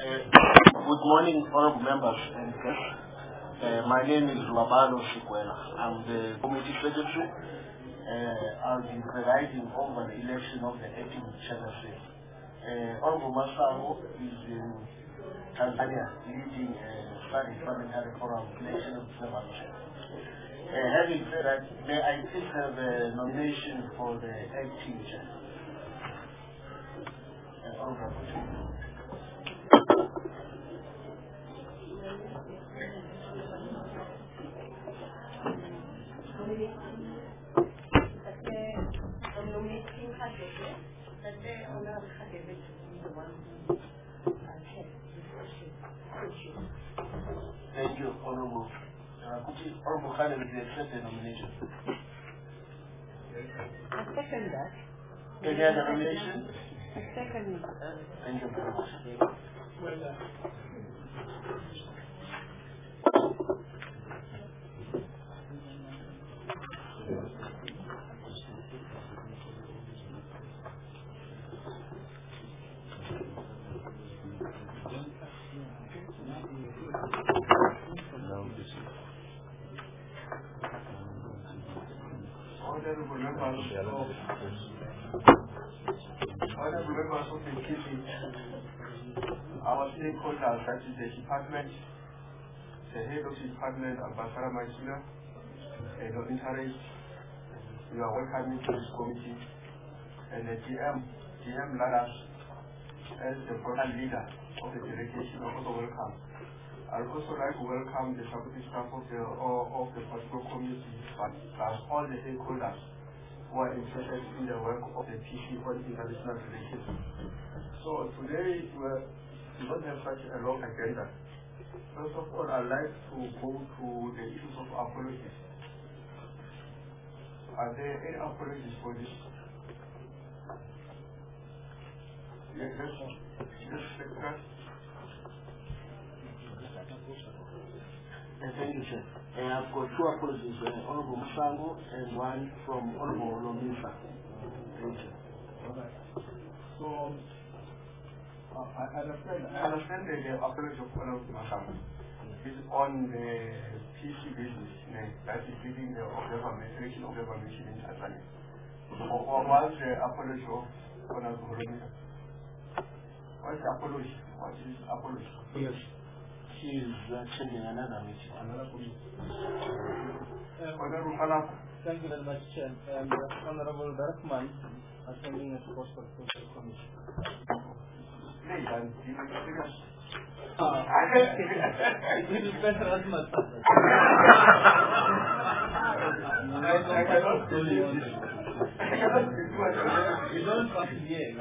Good morning, honorable members and guests. My name is Labano Sikwela. I'm the committee secretary. I'll be presiding over the election of the acting chairman. Honorable Masaro is in Tanzania leading study parliamentary forum election of the chairman. Having said that, may I please have a nomination for the acting chair? Thank you, Honorable. Honorable Khaled, will you accept the nomination? I second that. Any other nomination? I second Thank you very much. Well done. Honorable members of the committee, our stakeholders, that is the department, the head of the department, Ambassador Maisuna, head of interest, you are welcome to this committee, and the GM Ladas, as the program leader of the delegation, also welcome. I'd also like to welcome the supporting staff of the political community, plus all the stakeholders who are interested in the work of the PC on international relations. So today we don't have such a long agenda. First of all, I'd like to go to the issues of apologies. Are there any apologies for this? Yes, yes. Thank you, sir. I've got two apologies, Honorable Musango and one from Honorable Lomisa. Thank you. Okay. So, I understand the apology of Honorable Musango is on the PC business, that is leading the election of the mission in Tanzania. Or was the apology of Honorable Lomisa? What is the apology? What is apology? Yes. She is attending another meeting. Honorable Falapa. Thank you very much, Chair. Honorable Darkman, attending as post for social commission. It is better as much. I cannot believe this. You don't want to hear.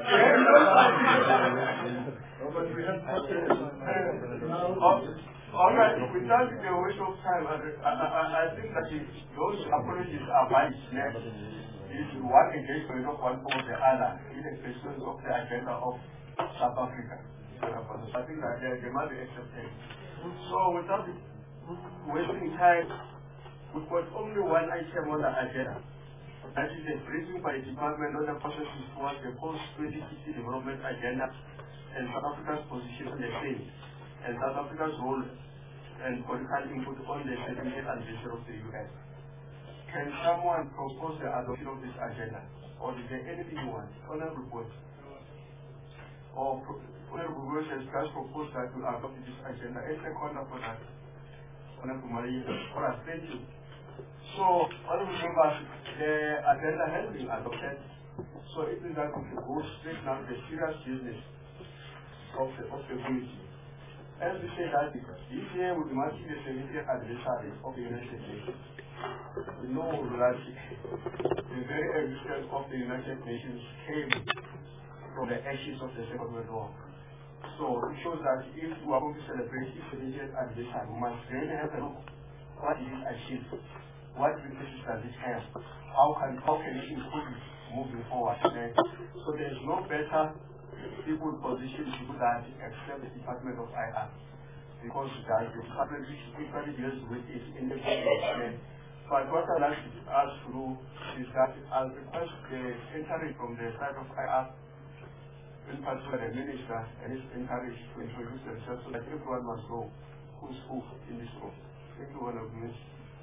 All right, without the waste of time, I think that those apologies are valid. Is one engagement of one or the other in the questions of the agenda of South Africa. I think that they must be accepted. So without wasting time, we've got only one item on the agenda. That is the briefing by the Department on the processes towards the post-2060 development agenda and South Africa's position on the same, and South Africa's role and political input on the 70th anniversary of the UN. Can someone propose the adoption of this agenda? Or is there anything you want? Honorable Board. Or Honorable Board has just proposed that we adopt this agenda. It's a corner for that. Honorable Maria. All right, thank you. So, honorable members, the agenda has been adopted. So it is that we should go straight now to the serious business of the community. As we say that this year we mark the 70th anniversary of the United Nations. We know that the very existence of the United Nations came from the ashes of the Second World War. So it shows that if we are going to celebrate the 70th anniversary, we must really have a look what did it achieve, what resources does it have, how can it improve it moving forward. So there is no better people position to do that except the Department of IR, because that the department which equally deals with is independent. But what I'd like to ask you is that I'll request the entry from the side of IR in particular the minister and is encouraged to introduce themselves so that everyone must know who's who in this room. Thank you, one of you.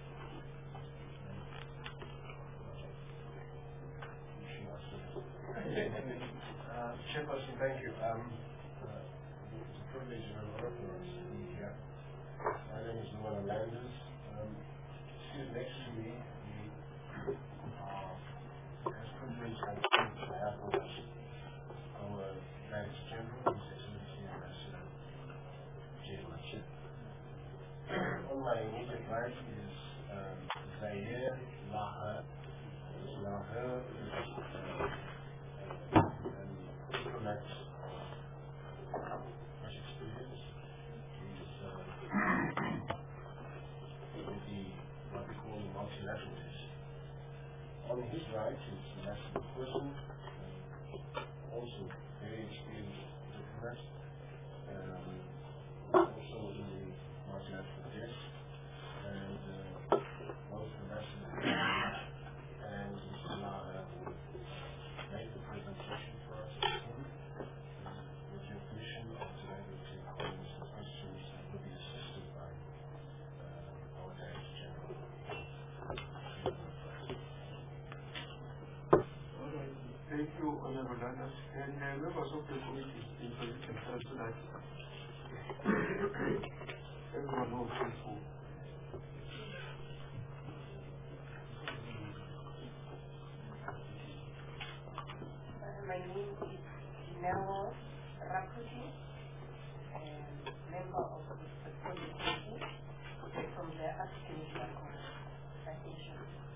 Chairperson, thank you. It's a privilege and an honor for us to be here. My name is Luana Landers. Sitting next to me, we are as privileged and to have with us our Director General, His Excellency Ambassador Jay Machin. On my immediate right is Zaire Laha. Laha is diplomat, much experience. He's with what we call the multilateral test. On his right is Ambassador Person, also very experienced diplomat, also in the multilateral test, and both Ambassador and Mr. Laha made the presentation for us this morning. With your permission, I'll be able to take comments and questions and will be assisted by our Director General. Thank you, Honorable Landers, and members of the committee introduce themselves so that everyone knows who's who. My name is Melo Rakuti, member of the committee from the African Union Association.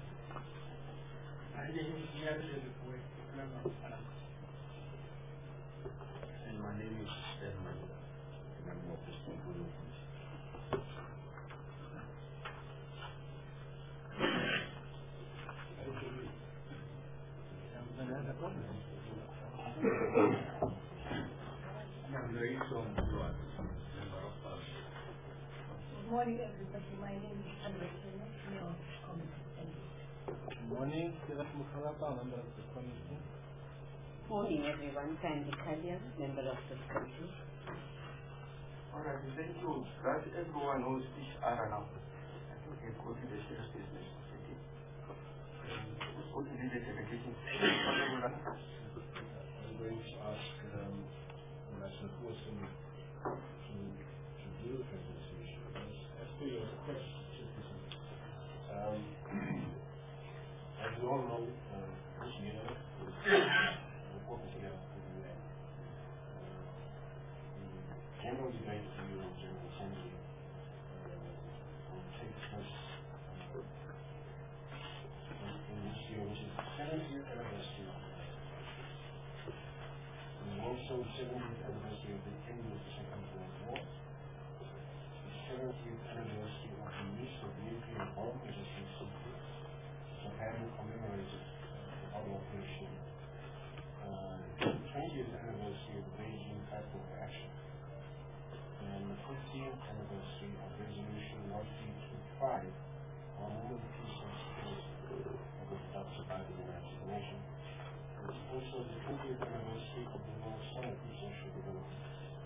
My name is Yadze Lukwe, member of Parliament. And my name is Stedman, member of the State Movement. Good morning, everybody. My name is Albertina, member of the committee. Good morning, Sirat Mukhalapa, member of the committee. Morning, everyone. Sandy Kalyan, member of the committee. Alright, thank you. That everyone knows each other now. I think we go to the serious business. Okay. Let's go to the delegation. I'm going to ask Ambassador Person to do the presentation. As per your request, as you all know, this year is an important year for the UN. The general debate of the UN General Assembly will take place in this year, which is the 70th anniversary of the UN. And also the 70th anniversary of the end of the Second World War, the 70th anniversary of the use of nuclear bomb resistant systems. Japan commemorated the bomb operation, the 20th anniversary of the Beijing Platform for Action, and the 15th anniversary of Resolution 1325 on women, peace and security that was adopted by the United Nations. It's also the 20th anniversary of the World Summit on Social Development.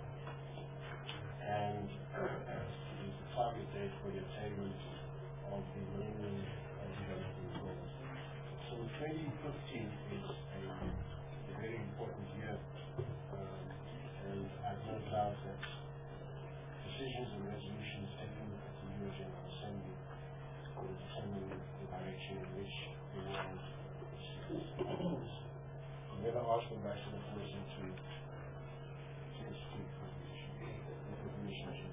And it is the target date for the attainment of the Millennium Development Goals. So 2015 is a very important year, and I've no doubt that decisions and resolutions taken at the UN General Assembly will determine the direction in which the world proceeds. I'm going to ask Ambassador Person to speak for the issue, with the permission.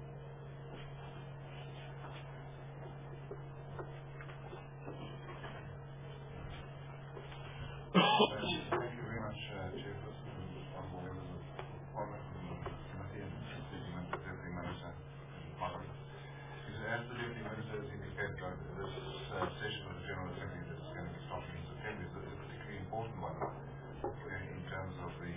Thank you very much, Chairperson, and honorable members of Parliament and the committee, and Deputy Minister in Parliament. As the Deputy Minister has indicated, this session of the General Assembly that is going to be starting in September is a particularly important one in terms of the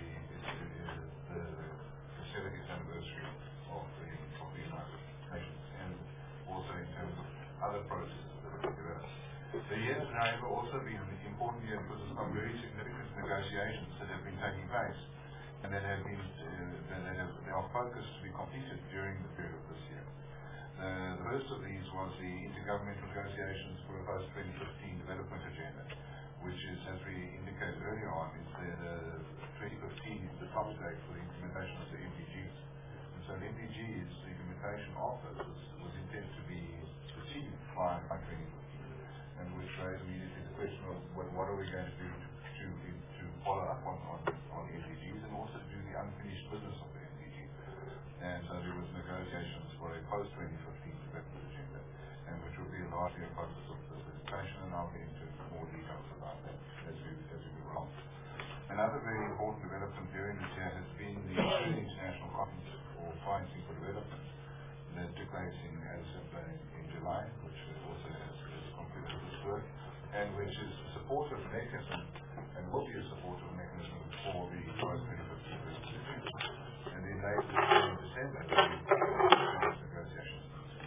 70th anniversary of the United Nations, and also in terms of other processes that have been developed. The year has, however, also been an important year because of some very significant negotiations that have been taking place and that they are focused to be completed during the period of this year. The first of these was the intergovernmental negotiations for a post-2015 development agenda, which is, as we indicated earlier on, is the 2015 is the top date for the implementation of the MDGs. And so the MDGs, the implementation of those, was intended to be achieved by 2015, and which raised immediately the question of what are we going to do to follow up on the MDGs and also do the unfinished business of the MDGs. And so there was negotiations for a post-2015 development agenda, and which will be largely a focus of the presentation, and I'll get into more details about that as we move along. Another very important development during this year has been the International Conference for Financing for Development that took place in July, which also has concluded this work, and which is a supportive mechanism and will be a supportive mechanism for the post-2015 development. And then later in December, the negotiations.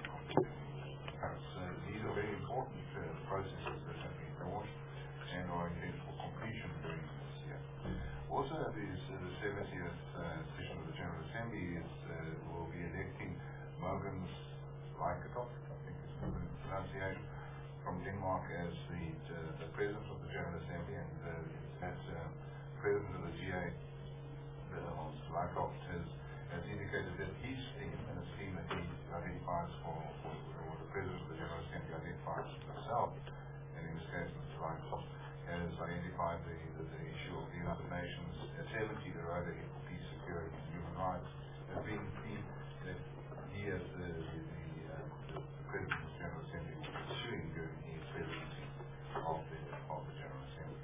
So these are very important processes that have been launched and are intended for completion during this year. Also, the 70th session of the General Assembly will be electing Mogens Lykketoft, I think is the pronunciation, from Denmark as the President of the General Assembly, and that President of the GA, Hans Lykketoft, has indicated that his scheme, and a scheme that he identifies or the President of the General Assembly identifies himself, and in this case Mr. Lykketoft, has identified the issue of the United Nations at 70, the Rhoda for Peace, Security and Human Rights, as being the theme that he as the President of the General Assembly will be pursuing during his presidency of the General Assembly.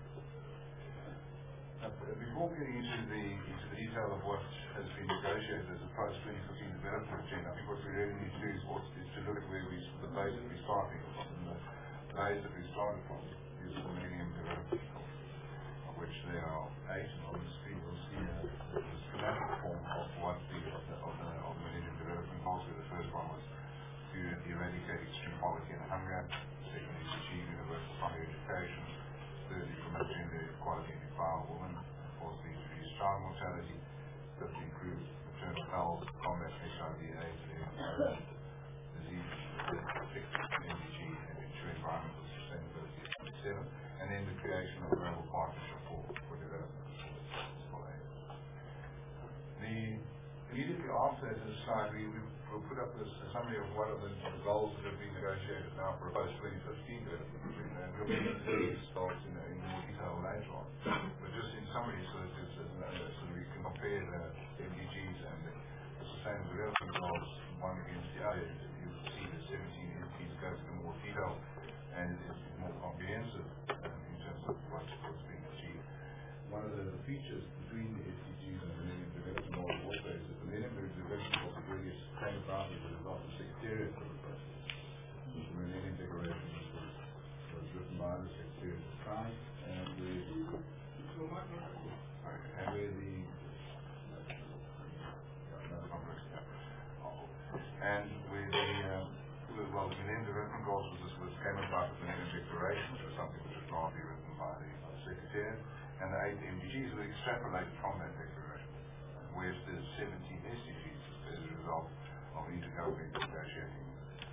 Before getting into the detail of what has been negotiated as a post-2015 development agenda, I think what we really need to do is to look at the base that we're starting from. And the base that we started from is the Millennium Development Goals, of which there are 8, and on the screen we'll see a schematic form of what the Millennium Development Goals were. The first one was to eradicate extreme poverty and hunger. Secondly, to achieve universal primary education. Thirdly, promote gender equality and empower women. Fourthly, to reduce child mortality. Fifthly, improve maternal health, combat HIV/AIDS, disease, protect MDG, and ensure environmental sustainability at 7. And then the creation of a global partnership for development for AIDS. Immediately after this slide, we'll put up a summary of what are the goals that have been negotiated now for a post-2015 development agenda, and we'll get into these goals in more detail later on. But just in summary, so that we can compare the MDGs and the Sustainable Development Goals one against the other. You'll see the 17 entities go into more detail and it is more comprehensive in terms of what's being achieved. One of the features between the SDGs and the Millennium Development Goals also is that the Millennium Development Goals really came about as a result of secretariat of the process. The Millennium Declaration was written by the Secretariat of Science, and where the Millennium Development Goals came about as the Millennium Declaration, which was something which was largely written by the Secretariat, and the 8 MDGs were extrapolated from that declaration, whereas the 17 SDGs as a result of intergovernmental negotiating.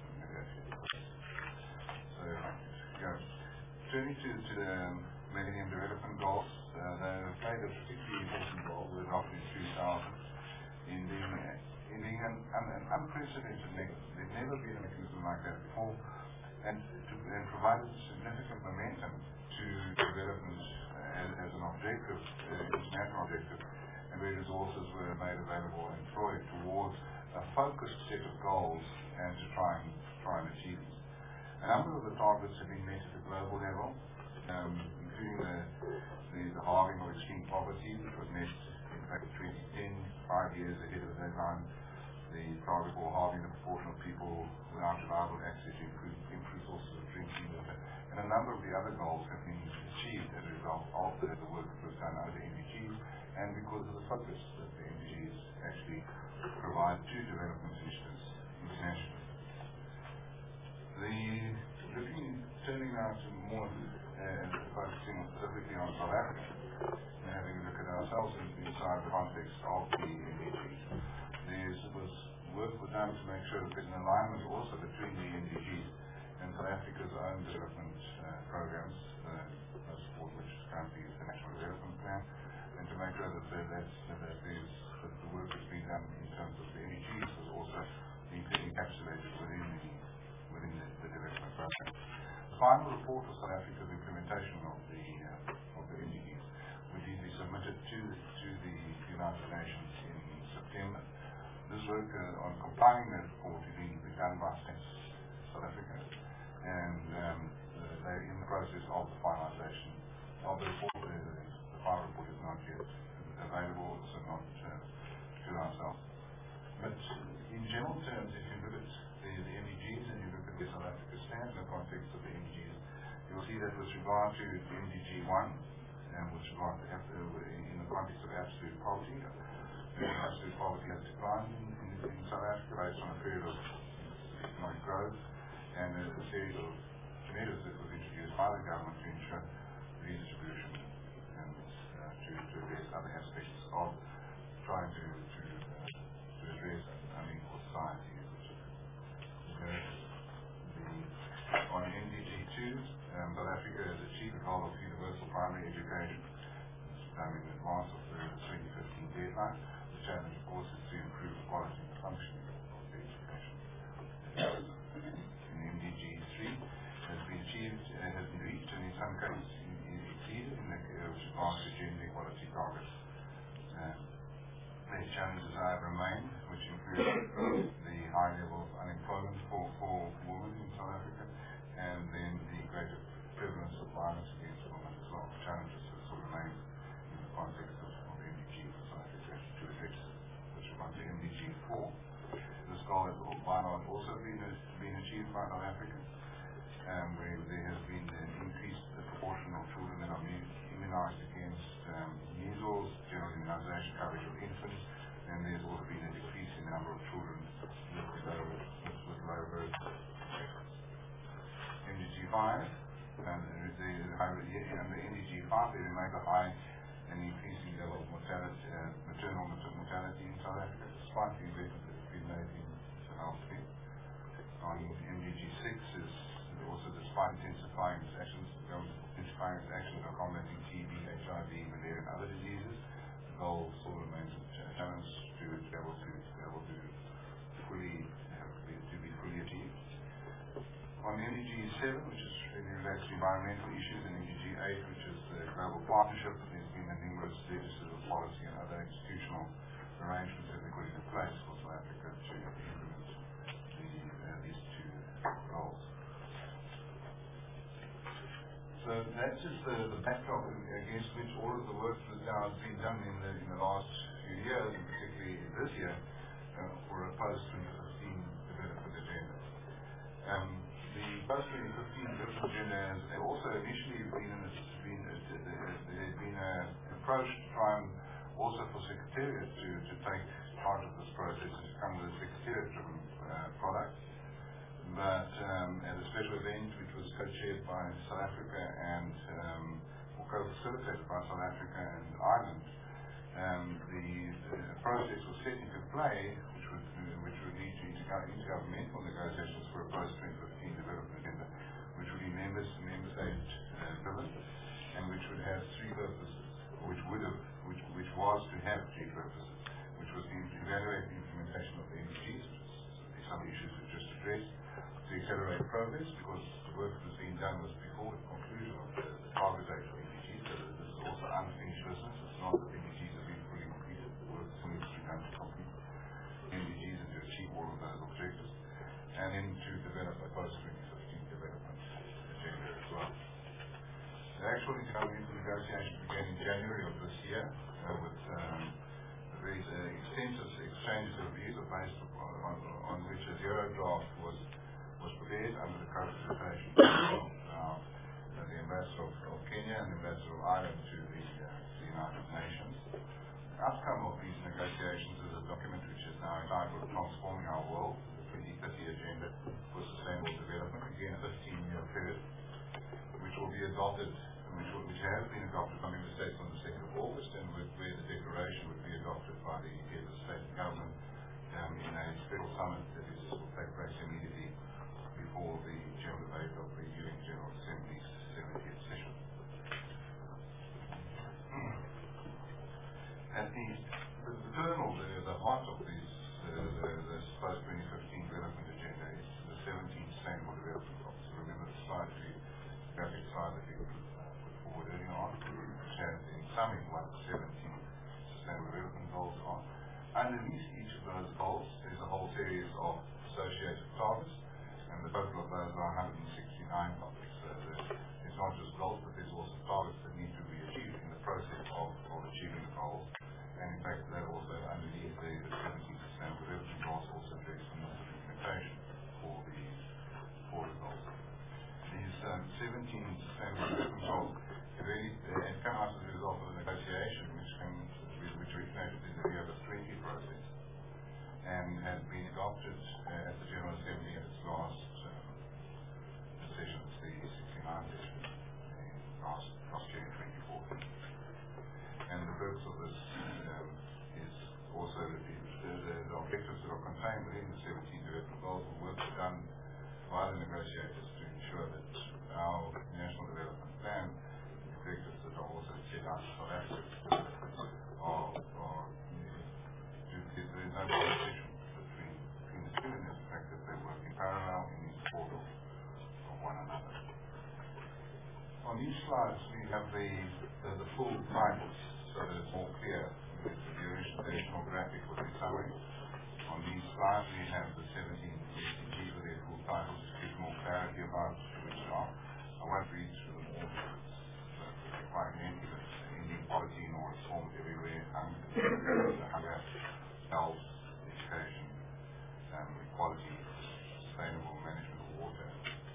So, turning to the Millennium Development Goals, they played a particularly important role. They were adopted in 2000 in being an unprecedented mechanism. There's never been a mechanism like that before, and provided significant momentum to development as an objective, international objective, and where resources were made available and employed towards a focused set of goals and to try and achieve them. A number of the targets have been met at the global level, including the halving of extreme poverty, which was met in fact in 2010, 5 years ahead of the deadline. The target for halving the proportion of people without reliable access to improved sources of drinking water. And a number of the other goals have been achieved as a result of the work that was done under MDGs, and because of the focus that the MDGs actually provide to development initiatives internationally. Turning now to more focusing specifically on South Africa, and having a look at ourselves in South outside the context of the MDGs. Work was done to make sure that there's an alignment also between the MDGs and South Africa's own development programs, most of which is currently the National Development Plan, and to make sure that the work that's been done in terms of the MDGs was also encapsulated within the development program. The final report of South Africa's implementation of the MDGs would be submitted to the United Nations in September. This work on compiling that report is being done by South Africa, and they're in the process of the finalization of the report. The final report is not yet available, so not to ourselves. But in general terms, if you look at the MDGs and you look at where South Africa stands in the context of the MDGs, you'll see that with regard to the MDG 1, and with regard to in the context of absolute poverty, absolute poverty has declined in South Africa based on a period of economic growth and a series of measures that was introduced by the government to ensure redistribution and to address other aspects of trying to address unequal society. On MDG 2, South Africa has achieved the goal of universal primary education. This is done in advance of the 2015 deadline. The challenge, of course, is to improve the quality and functioning of the education. In MDG 3 has been achieved, has been reached, and in some cases exceeded with regard to gender equality targets. These challenges remain, which include the high level of unemployment for women in South Africa, and then the greater prevalence of violence against women as well. Challenges that still remain in the context of MDG for South Africa to address. With regard to MDG 4, this goal has also been achieved by South Africa, where there has been an increased proportion of children that are immunized against measles, general immunization coverage of infants, and there's also been a decrease in the number of children with low birth weight. MDG 5, and the MDG 5, they make a high and increasing level of mortality, maternal mortality in South Africa, despite the investment that has been made in healthcare. On MDG 6 is also, despite intensifying its actions, on combating TB, HIV, malaria, and other diseases, the goal still remains a challenge to be able to be fully achieved. On MDG 7, which is relates to environmental issues, and MDG 8, which is the global partnership, there's been a numerous legislative policy and other institutional arrangements that are put in place for South Africa to implement these two goals. So that's just the backdrop against which all of the work that now has been done in the last few years, and particularly this year, for a post-2015 development agenda. The post-2015 development agenda has also initially been an approach to try and also for Secretariat to take part of this process and to come with a Secretariat-driven product. But at a special event which was co-chaired by South Africa and or co-facilitated by South Africa and Ireland, the process was set into play, which would lead to intergovernmental negotiations for a post-2015 development agenda, which would be member state driven, and which would have three purposes, which was to have three purposes, which was to evaluate the implementation of the MDGs, some issues we just addressed, to accelerate progress, because the work that was being done was before the conclusion of the target date for MDGs, so this is also unfinished business. It's not that MDGs have been fully completed, the work still needs to be done to complete MDGs and to achieve all of those objectives, and then to develop a post-2015 development agenda as well. The actual intergovernmental negotiations began in January of this year with very extensive exchanges of views based on which a zero draft was prepared under the co-facilitation of the Ambassador of Kenya and the Ambassador of Ireland to the United Nations. The outcome of these negotiations is a document which is now entitled Transforming Our World, the 2030 Agenda for Sustainable Development, again a 15-year period, which will be adopted which has been adopted by member states on the 2nd of August, and where the declaration would be adopted by the head of the state and government in a special summit that will take place immediately before the general debate of the UN General Assembly's 70th session. At the kernel, the heart of this post-2015 development agenda is the 17 Sustainable Development Goals. So remember the slide, the graphic slide that we put forward earlier on, which has in summing what the 17 Sustainable Development Goals are. Underneath each of those goals, there's a whole series of associated targets, and the total of those are 169 topics. So it's not just goals, but there's also targets that need to be achieved in the process of achieving the goals. And in fact, that also underneath the 17 Sustainable Development Goals also address the implementation for the goals. These 17 Sustainable Development Goals really come out as a result of a negotiation which originated in the Rio + 20 process and has been adopted at the General Assembly at its last session, the 69th session, last year in 2014. And the purpose of this is also the objectives that are contained within the 17 development goals and work done by the negotiators to ensure that our national development plan, the objectives that are also set out in South Africa, there is no competition between the two, and the fact that they work in parallel in support of one another. On these slides, we have the full titles, so that it's more clear. The original graphic was in summary. On these slides, we have the 17 SDGs with their full titles to give more clarity about which they are. I won't read through them all, it's quite lengthy, but ending poverty nor its forms everywhere, hunger, health, education, equality, sustainable management of water,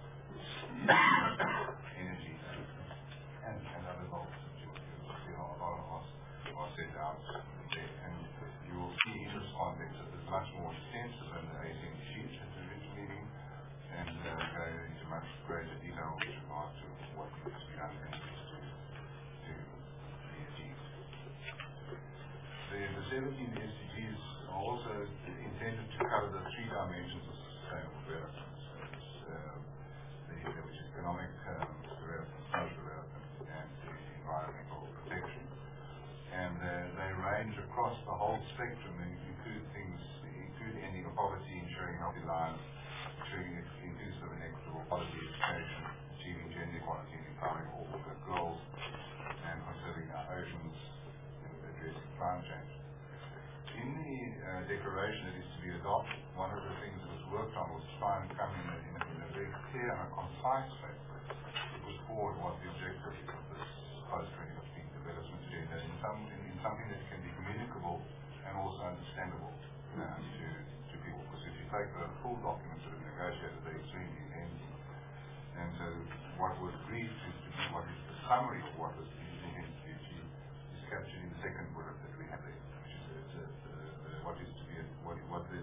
energy, and other goals which are set out there. And you will see in this context that it's much more extensive than the 18 sheets at the original meeting, and go into much greater detail with regard to what needs to be done and needs to be achieved. The 17 SDGs are also intended to cover the three dimensions of sustainable development, which is economic development, social development, and environmental protection. And they range across the whole spectrum and include ending poverty, ensuring healthy lives, ensuring inclusive and equitable quality education, achieving gender equality and empowering all girls, and conserving our oceans and addressing climate change. In the declaration that is to be adopted, one of the things that was worked on was to try and come in a very clear and a concise way to put forward what the objective is of this post-2015 development agenda in something that can be communicable and also understandable to people. Because if you take the full documents that are negotiated, they're extremely lengthy. And so what was briefed is to be what is the summary of what was intended to be achieved is captured in the second bullet that we have there, which is what the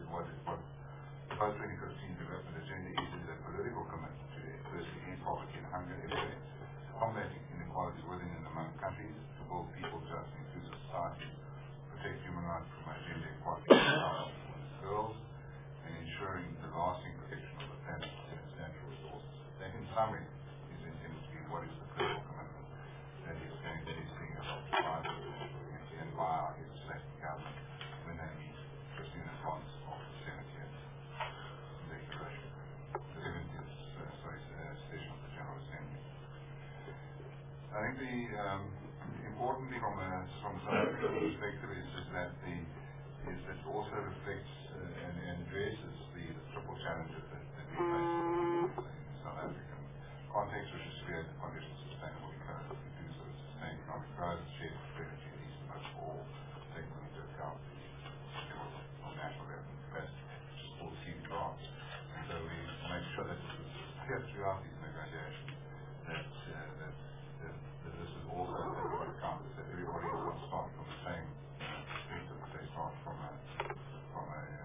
post-2015 development agenda is a political commitment to firstly end poverty and hunger everywhere, combating inequalities within and among countries, to build people just and inclusive societies, protect human rights, promote gender equality for girls, and ensuring the lasting protection of the planet and its natural resources. That, in summary, is intended to be what is the political commitment that is being adopted by the and by our head of state and government when they meet just in advance of the 70th declaration, the 70th session of the General Assembly. I think the important thing from a South African perspective is that it also reflects and addresses the triple challenges that we face in South African context, which is clear the conditions of sustainable economic inclusive, sustained economic growth, shared prosperity, and east much for all, taking into account the national development capacity, which is called CDR. And so we make sure that this is clear throughout these negotiations that this is also taken into account, that everybody is not starting from the same perspective, they start from a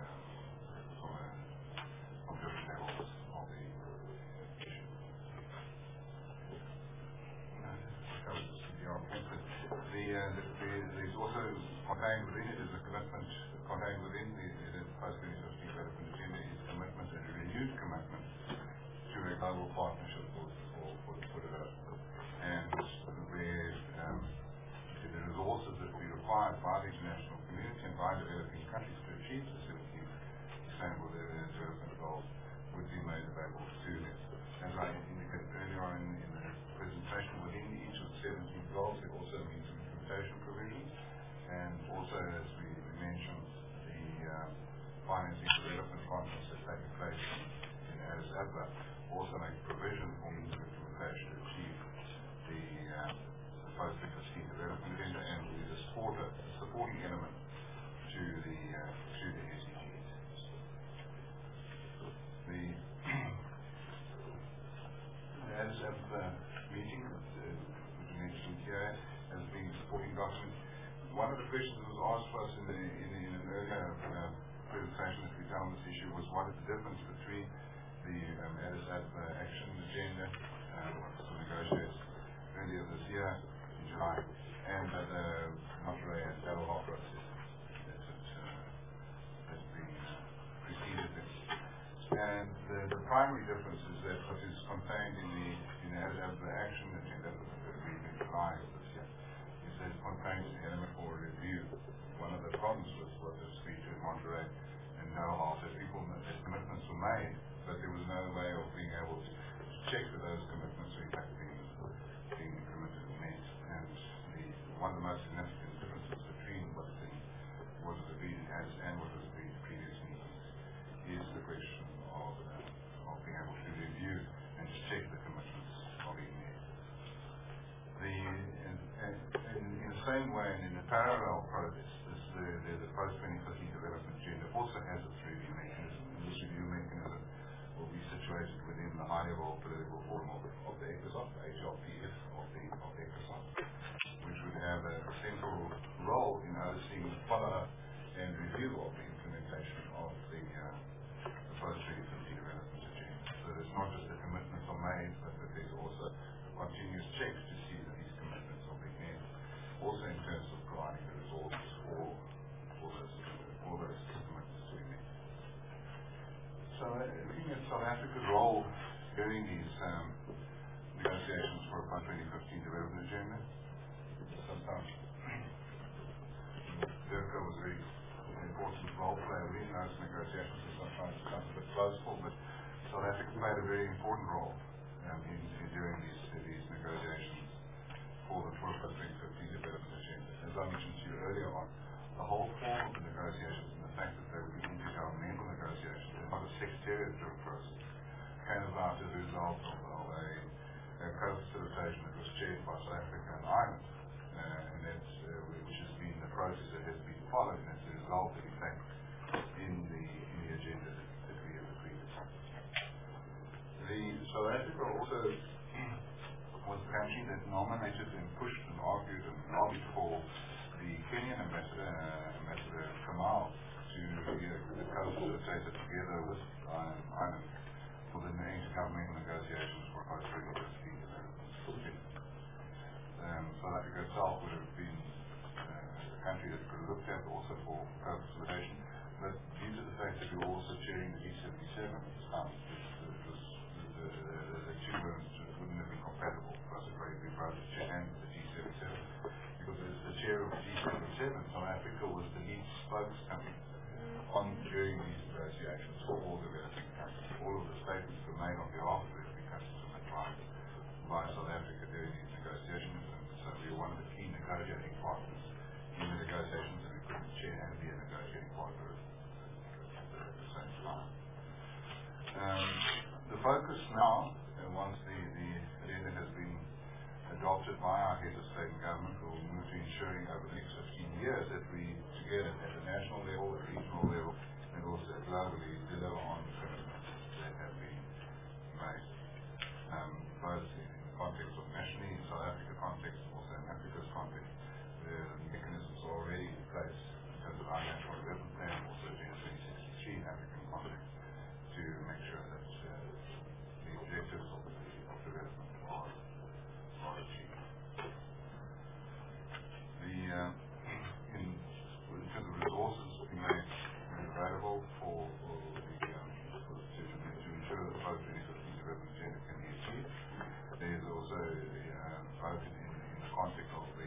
also contained within it is a commitment, contained within the post-2015 development agenda is commitment and a renewed commitment to a global partnership for development. And where the resources that we require by the international community and by developing countries to achieve the 17 sustainable development goals would be made available to them. As I indicated earlier in the presentation, within each of the 17 goals, it also means implementation provisions, and also, as we mentioned, the financing development conference that take place in Addis Ababa also make provision for means of implementation to achieve the post-2015 development agenda, and is a supporting element to the SDGs. The Addis Ababa meeting, which we mentioned here, as being a supporting document. One of the questions that was asked for us in an earlier presentation that we done on this issue was what is the difference between the Addis Ababa Action Agenda, which was negotiated earlier this year in July, and the Monterey and Doha process that's been preceded this. And the primary difference is that what is contained in the Addis Ababa Action Agenda that we agreed in July of this year is that it contains an element for review. One of the problems with what the speech in Monterey and Doha that that commitments were made, but there was no way of being able to check that those commitments were in fact being implemented and met. And one of the most significant differences between what was agreed in Addis and what was agreed in previous meetings is the question of being able to review and to check the commitments are being met. In the same way, and in a parallel process, the post-2015 development agenda also has its review mechanism, and this review mechanism will be situated within the high-level political forum of the ECOSOC, HLPF of ECOSOC, which would have a central role in overseeing follow-up and review of the implementation of the post-2015 development agenda. So it's not just the commitments are made, but that there's also continuous checks to see that these commitments are being met, also in terms of providing the resources for those commitments to be met. So looking at South Africa's role during these negotiations for a post-2015 development agenda, sometimes DIRCO was a very important role player in those negotiations, and sometimes it becomes a bit boastful, but South Africa played a very important role during these negotiations for the post-2015 development agenda. As I mentioned to you earlier on, the whole form of the negotiations and the fact that they were intergovernmental negotiations and not a secretariat-driven process came about as a result of a co-facilitation that was chaired by South Africa and Ireland, and that's which has been the process that has been followed, and as a result, in fact, in the agenda that we have agreed upon. South Africa also was a country that nominated and pushed and argued and lobbied for the Kenyan ambassador, Ambassador Kamal, to be the co-facilitator together with Ireland for the intergovernmental negotiations for post-2015 development. South Africa itself would have been a country that could have looked at also for co-facilitation, but due to the fact that we were also chairing the G77 at the time, the two wouldn't have been compatible for us to be proud to chair and the G77, because as the chair of the G77, South Africa was the lead spokesperson during these negotiations for all developing countries. All of the statements were made on behalf of developing countries and advised by South Africa during these negotiations, and so we were one of the key negotiating partners in the negotiations, and we couldn't chair and be a negotiating partner at the same time. The focus now, once the agenda has been adopted by our heads of state and government, will move to ensuring over the next 15 years that we, together at the national level, at regional level, and also globally, deliver on the commitments that have been made, both in the context of nationally, in South Africa context, and also in Africa's context. The mechanisms are already in place in terms of our national development plan, also Agenda 2063 in African context, to make sure that the objectives of development are achieved. ensure that the post-2015 development agenda can be achieved. There is also both in the context of the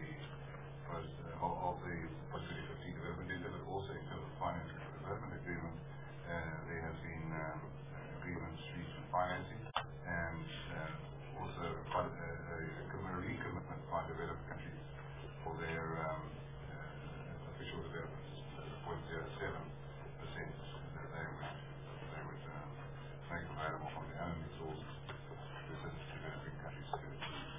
post-2015 development agenda, but also in terms of financing for development agreement. There has been agreements reached in financing, and also a recommitment by developed countries for their official developments, 0.07% that they would make available from their own resources to assist developing countries to.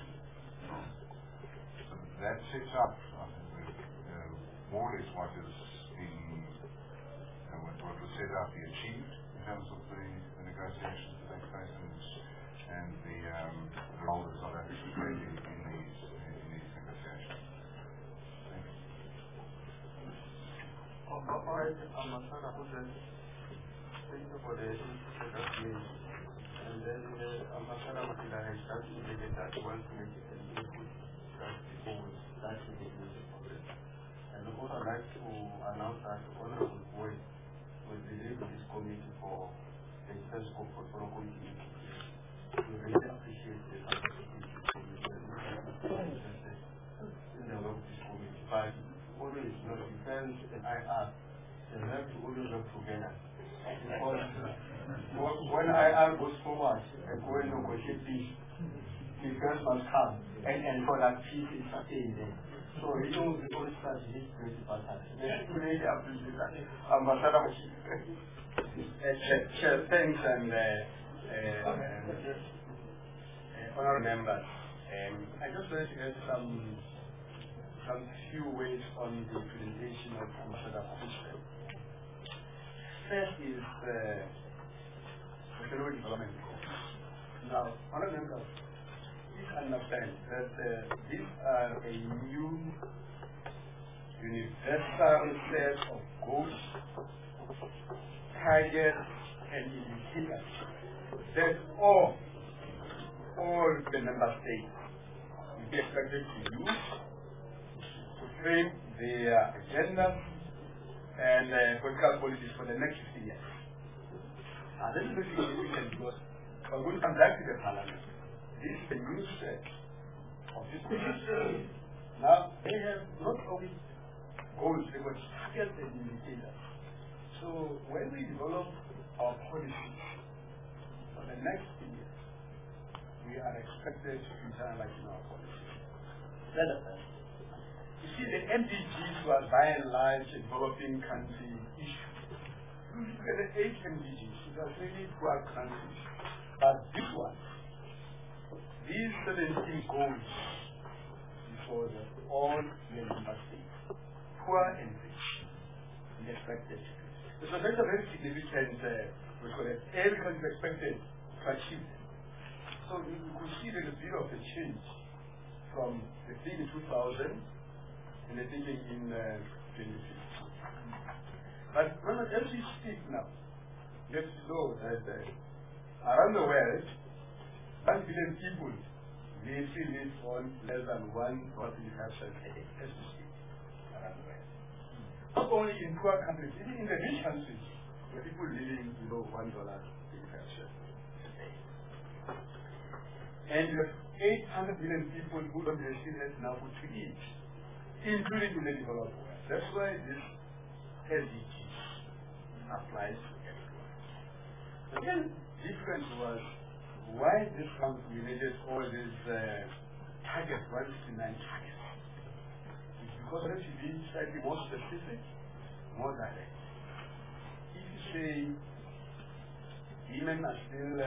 So that sets up more or less what has been what was set out to be achieved in terms of the negotiations that take place and the role that South Africa played in these negotiations. Thank you. All right, Ambassador Hussein, thank you for the introduction. And then Ambassador Matila has just indicated that he wants to make it an input that people will start to get music for it. And we would also like to announce that the Honorable Boy will be leading this committee for the first scope for Soro Committee. We really appreciate the participation in the work of this committee. But always, defense and IR, they have to always work together. Because when IR goes forward and go and negotiate peace, defense must come and for that peace is sustained there. So we don't always start this principal task. We really appreciate that. Ambassador, thanks and honorable members. I just wanted to add some few words on the presentation of Ambassador Hussein. First is the Sustainable Development Goals. Now, honorable members, please understand that these are a new universal set of goals, targets, and indicators that all the member states will be expected to use to frame their agenda and political policies for the next 50 years. This is very significant because we're going to come back to the Parliament. This is a new set of this policy. Now, they have not only goals, they got targets and indicators. So when we develop our policies for the next year, we are expected to internalize our policies. You see, the MDGs was by and large a developing country issue. Look at the 8 MDGs, it was really poor countries. But this one, these 17 goals for all the member states, poor and rich, we expected. So that's a very significant because every country is expected to achieve them. So you could see there is a bit of a change from the thing in 2000 and the thinking in 2015. But as we speak now, you have to know that around the world, 1 billion people live on less than 1 property household a day, as we speak, around the world. Not only in poor countries, even in the rich countries, where people living below $1 per share a day. And you have 800 million people who don't receive now food to eat, including in the developed world. That's why this SDG applies to everyone. The real difference was why this country needed all these targets, 169 targets. It's because it has to be slightly more specific, more direct. If you say women are still,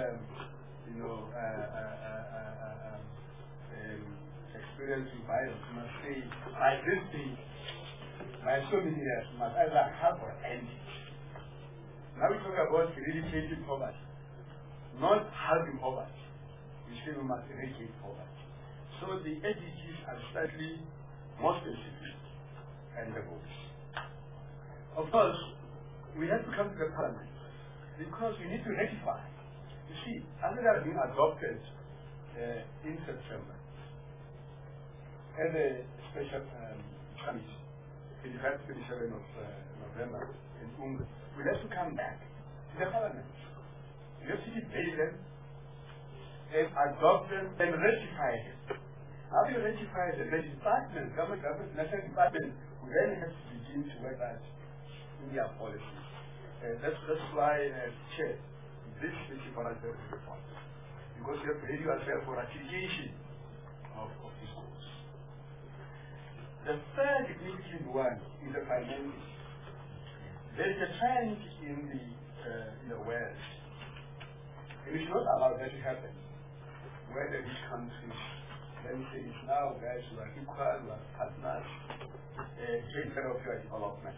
experiencing violence, you must say, by this day, by so many years, you must either have or end it. Now we talk about eradicating poverty, not halving poverty. We say we must eradicate poverty. So the SDGs are slightly more specific and the goals. Of course, we have to come to the Parliament because we need to ratify. You see, as they are being adopted in September, and a special committee, 25-27 of November in Ungarn, we have to come back the parliament. You have to debate them and adopt them and ratify them. After you ratify them, the department, government, national department, will then have to begin to work out in their policy. That's why, Chair, this is for us very important. Because you have to ready yourself for ratification of this course. The third significant one is the financing. There is a trend in the West, and we should not allow that to happen, where the rich countries, let me say it's now, guys, who are equal, who are partners, take care of your development.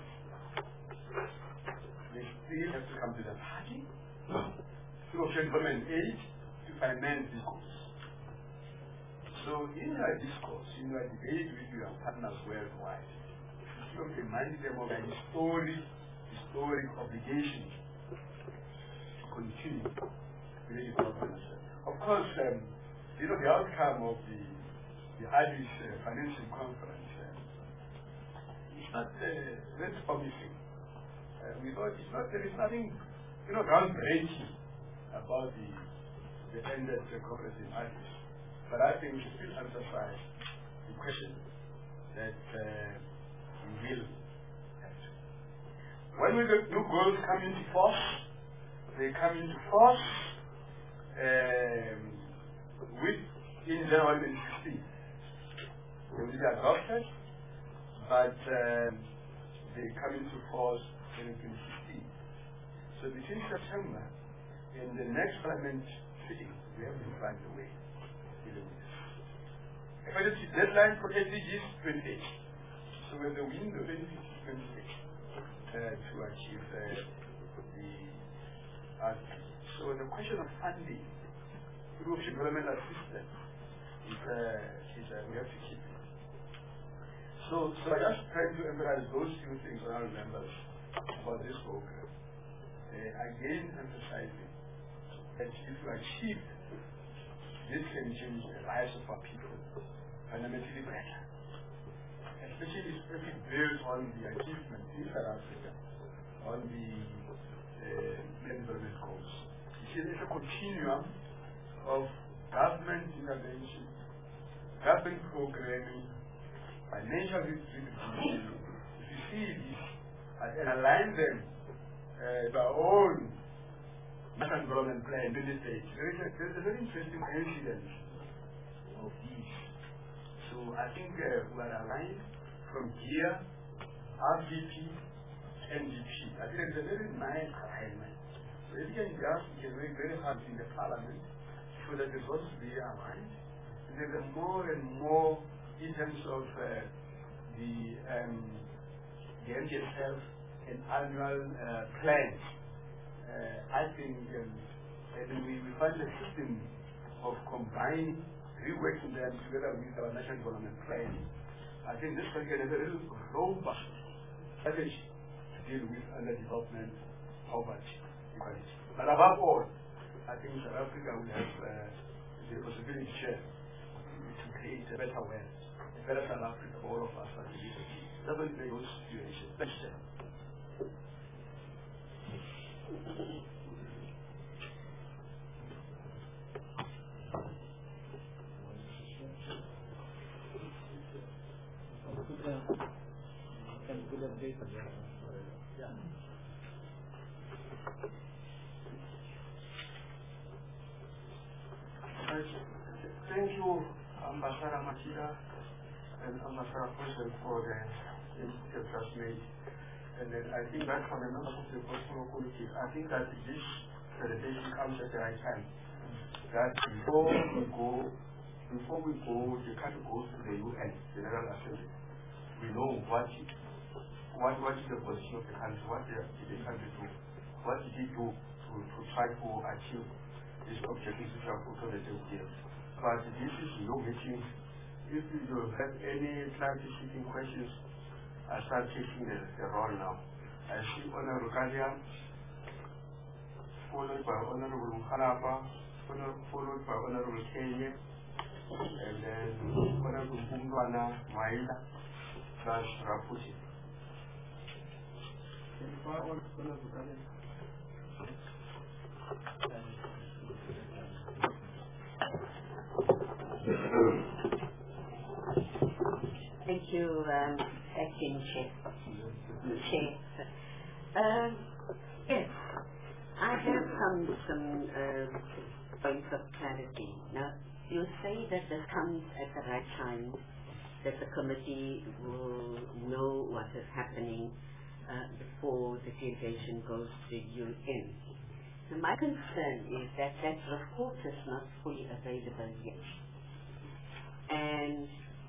They still have to come to the party through government aid to finance this course. So in your discourse, in your debate with your partners worldwide, you have to remind them of the historic obligation to continue with the development. Of course, the outcome of the Addis Financial Conference is not very promising. We thought there is nothing, groundbreaking about the ended conference in Addis. But I think we should still emphasize the question that we will have to. When the new goals come into force, they come into force in January 2016. They will be adopted, but they come into force in 2016. So between September and the next parliament sitting, we have to find a way to deal with this. Emergency deadline for SDGs 28. So we have the window 2026 to achieve the RDP. So the question of funding through development assistance is we have to keep it. So I just try to emphasize those few things on our members about this program. Again, emphasizing that if you achieve this can change the lives of our people fundamentally better. Especially if it builds on the achievements in South Africa, on the development goals. It's a continuum of government intervention, government programming, financial distribution. If you see this and align them to our own national development plan in the state, there's a very interesting incident of these. So I think we are aligned from here, RDP, NDP. I think it's a very nice alignment. So if you can make very hard in the parliament so that the votes be aligned. And then the more and more in terms of the NGSF and annual plans, I think we find a system of combining, reworking them together with our national development plan. I think this can get a very robust strategy to deal with underdevelopment, poverty, equality. But above all, I think South Africa will have the possibility to create a better world, a better South Africa for all of us. Doesn't make those situations. Thanks, Chair. Thank you, Ambassador Machida and Ambassador President, for the input you just made. And then I think that for the members of the Boston committee, I think that this presentation comes at the right time. That before we go, the country goes to the UN, General Assembly. We know what is the position of the country, what did the country do, what did it do to try to achieve these objectives which are put on the table here. But this is no meeting. If you have any clarity-seeking questions, I start taking the role now. I see Honorable Kalia, followed by Honorable Mkhalapa, followed by Honorable Kenya, and then Honorable Bungwana Maila, / Raputi. Honorable Kalia. acting chair. Yes, I have some points of clarity. Now, you say that this comes at the right time, that the committee will know what is happening before the delegation goes to UN. So my concern is that that report is not fully available yet. And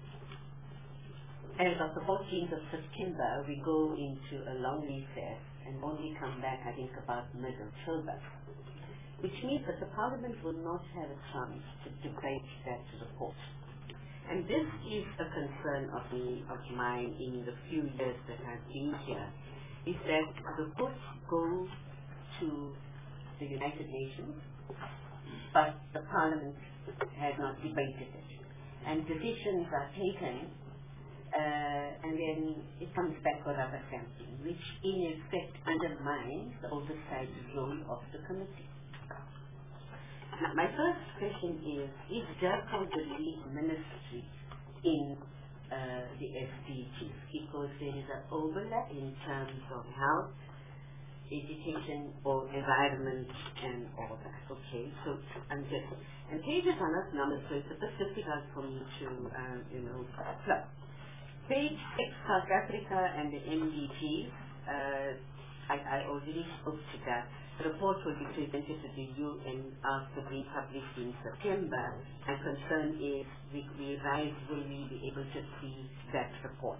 as of the 14th of September, we go into a long recess and only come back, I think, about mid-October, which means that the Parliament will not have a chance to debate that report. And this is a concern of mine in the few years that I've been here, is that the reports go to the United Nations, but the Parliament has not debated it. And decisions are taken, and then it comes back for rubber stamping, which in effect undermines the oversight role of the committee. Now, my first question is JERCO the lead ministry in the SDGs? Because there is an overlap in terms of health, education, or environment, and all that. Okay, so I'm just, and pages are not numbers, so it's a bit difficult for me to, plug. Page 6, South Africa and the MDGs, I already spoke to that. The report will be presented to the UN after being published in September, and concern is will we be able to see that report?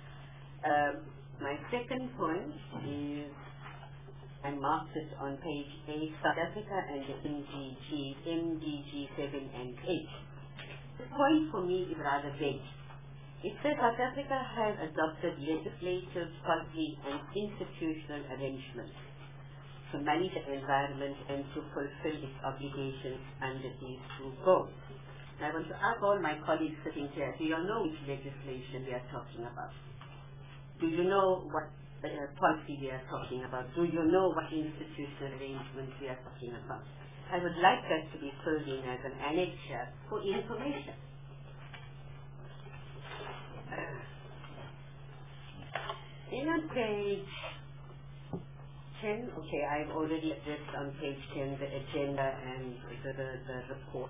My second point is, I marked it on page 8, South Africa and the MDG 7 and 8. The point for me is rather vague. It says South Africa has adopted legislative, policy, and institutional arrangements to manage the environment and to fulfill its obligations under these two goals. I want to ask all my colleagues sitting here, do you know which legislation we are talking about? Do you know what policy we are talking about? Do you know what institutional arrangements we are talking about? I would like that to be filled in as an annexure for information. Then on page 10, okay, I've already addressed on page 10 the agenda and the report.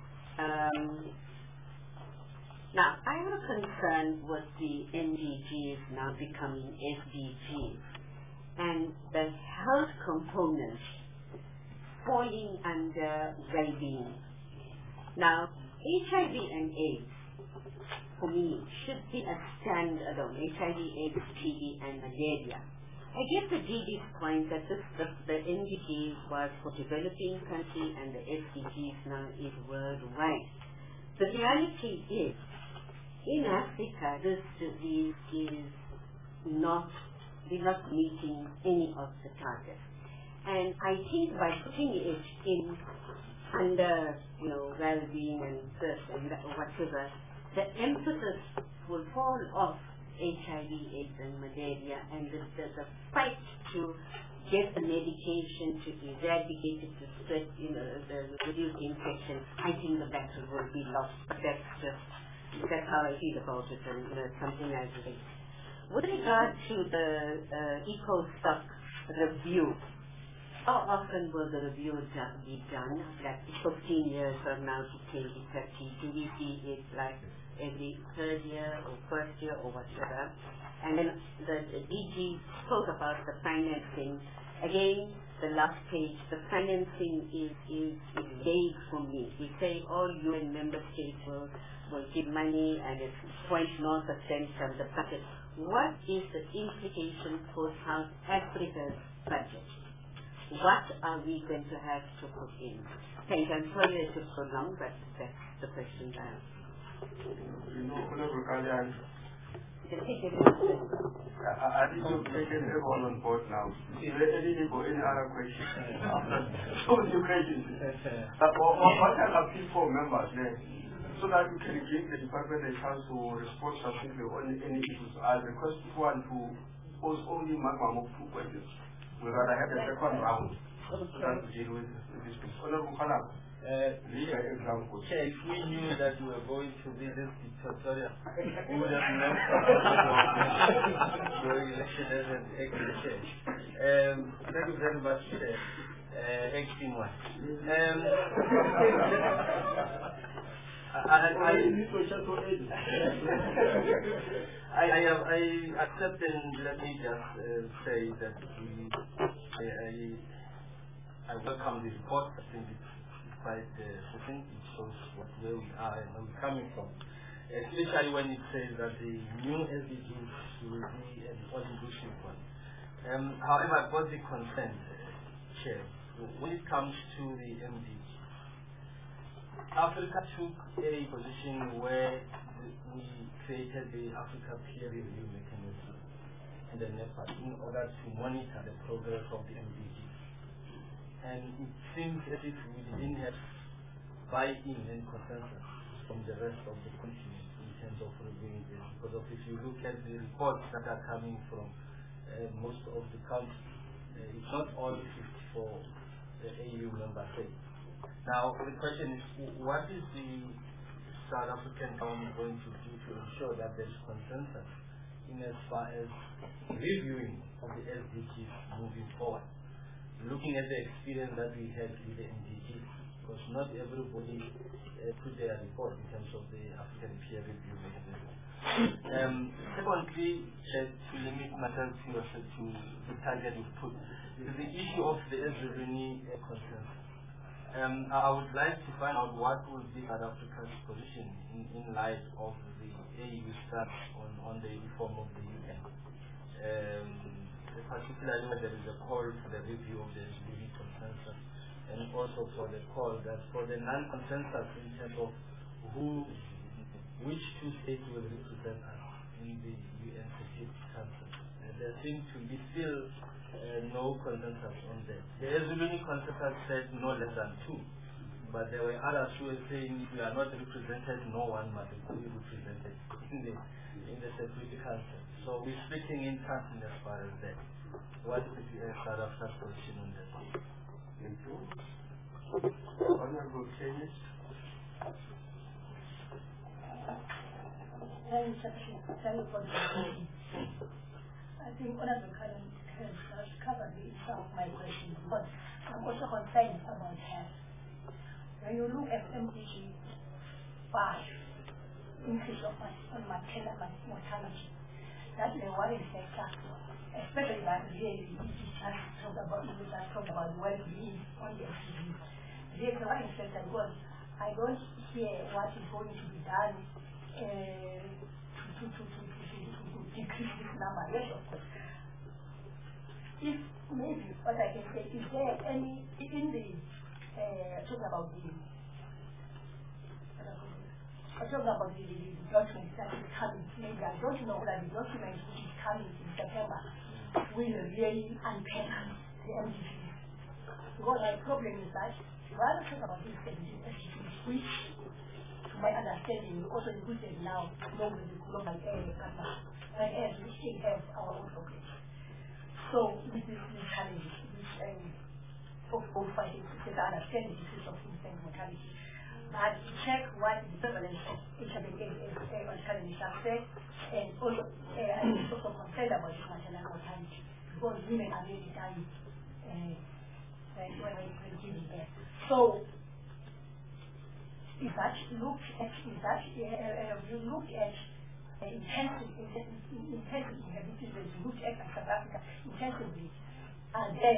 Now, I have a concern with the MDGs now becoming SDGs and the health component falling under well-being. Now, HIV and AIDS, for me, should be a standalone. HIV, AIDS, TB, and malaria. I get the DG's point that the MDGs was for developing countries and the SDGs now is worldwide. The reality is, in Africa, this disease is not meeting any of the targets. And I think by putting it in under, well-being and this and that, or whatever, the emphasis will fall off HIV, AIDS, and malaria, and the fight to get the medication to eradicate it, to spread, the reduce infection. I think the battle will be lost. But that's how I feel about it, and something I relate. With regard to the EcoSoc review, how often will the review be done? Like 15 years from now to 2030, do we see it like every third year or first year or whatever? And then the DG spoke about the financing. Again, the last page, the financing is vague for me. We say all UN member states will give money and it's 0.0% from the budget. What is the implication for South Africa's budget? What are we going to have to put in? Thank you. I'm sorry it took so long, but that's the question I have. Honorable Kalian, I think you've taken everyone on board now. Is there any need for any other questions? So many questions. What can appeal for members there? So that you can give the department a chance to respond succinctly on any issues. I request one to pose only maximum of 2 questions. We'd rather have a second round so that we deal with this. Honorable Kalam. Chair, if we knew that we were going to be this dictatorial, we would have known your election as an acting chair. Thank you very much, Chair. Acting one. I accept, and let me just say that I welcome the report. I think it's quite succinct. It shows where we are and where we're coming from. Especially when it says that the new SDGs will be an all-inclusive one. However, I've got the consent, Chair. When it comes to the MDG, Africa took a position where we created the Africa Peer Review Mechanism and the NEPA in order to monitor the progress of the MDG. And it seems as if we didn't have buy-in and consensus from the rest of the continent in terms of reviewing this. Because if you look at the reports that are coming from most of the countries, it's not all 54 AU member states. Now, the question is, what is the South African government going to do to ensure that there is consensus in as far as reviewing of the SDGs moving forward? Looking at the experience that we had with the MDGs, because not everybody put their report in terms of the African peer review mechanism. Secondly, to limit myself to the target we put, is the issue of the Eswatini consensus. I would like to find out what will be South Africa's position in light of the AU stance on the reform of the UN. Particularly when there is a call for the review of the Eswatini consensus, and also for the call that for the non-consensus in terms of which two states will represent us in the UN Security Council. There seems to be still no consensus on that. The Eswatini consensus said no less than 2, but there were others who were saying if we are not represented, no one must be represented in the Security Council. So we're splitting in countries as far as that. What is the South Africa's position on that? Thank you. Honorable Kenneth. Thank you for the I think Honorable Karen has covered some of my questions, but I'm also concerned about health. When you look at MDG 5, increase of maternal mortality, that's the worrying sector, especially that really just talk about well-being on the MDG. There's a worrying sector because I don't hear what is going to be done to decrease this number. Yes, of course. If maybe what I can say, is there any in the talking about the document that is coming, maybe I don't know whether the document which is coming in September will really unpack the MDGs. Because my problem is that if I talk about these MDGs, which to my understanding also included now along with the global partner, but as we still have our own problems. So this is the challenge which of fighting because I understand the decrease of infant mortality. But check what the prevalence of HIV on challenge said, and also I'm also concerned about this maternal mortality because women are really dying when giving birth. So if that look at intensively, look at South Africa intensively, and then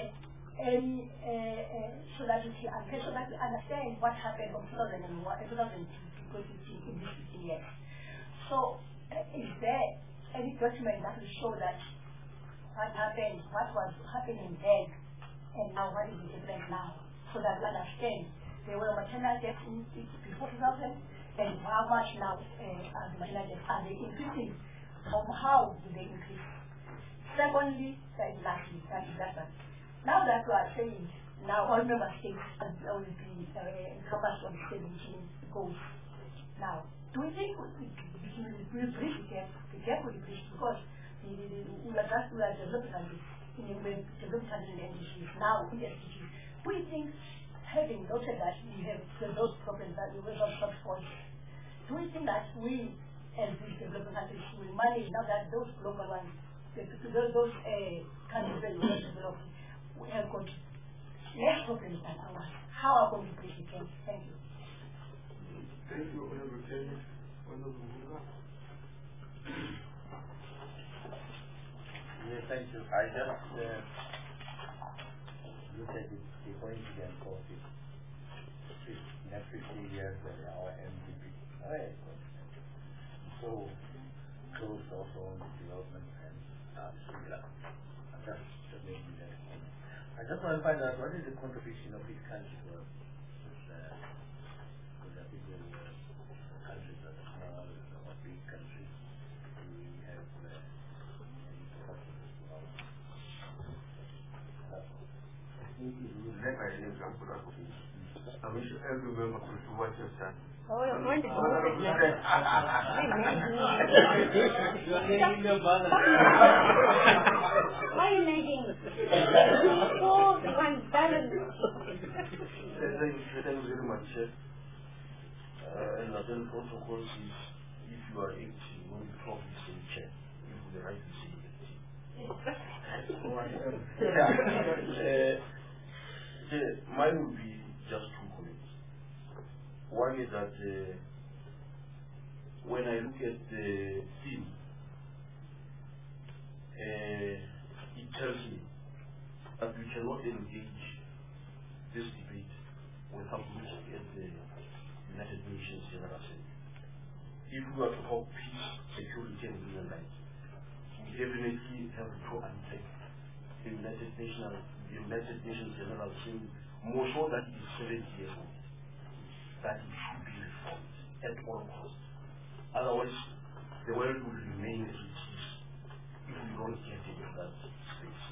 so that we understand what happened from 2001 to 2015 in these 15 years. So, is there any document that will show that what happened, what was happening then, and now what is the difference now, so that we understand there were maternal deaths before 2000, and how much now are the maternal deaths? Are they increasing? How do they increase? Secondly, lastly, that is that one. Now that we are saying, now all member states will be encompassed on 17 goals. Now, do we think we will bridge the gap? The gap will be bridged because we are developing countries in the developing countries in the NDCs now in the SDGs. We think having noted that we have those problems that we will not shortfalls, do we think that we, as these developing countries, will manage now that those global ones, those countries that we have developed, we have got less problems than ours? How are we going to bridge the gap? Thank you. Thank you, Honorable Chairman. Honorable Munga. Yes, thank you. I just look at it, the coincidence of it. Next 50 years, our MDP. So close also on the development and similar. Just making that point. I just want to find out what is the contribution of each country to us. Countries that are small or big countries. We have I wish every member could do what you've done. Oh, you're going to do it now. You are making the bother. Why are you making it? Oh, one balance. Thank you very much, Chef. And the protocol is if you are 80, you won't probably say Chef. You will right to say it. Mine will be just 2 comments. One is that when I look at the theme, it tells me that we cannot engage this debate without looking at the United Nations General Assembly. If we are to talk peace, security, and human rights, we definitely have to unpack the United Nations General Assembly, more so that it is 70 years old, that it should be reformed at all costs. Otherwise, the world will remain as it is if we don't get into that space.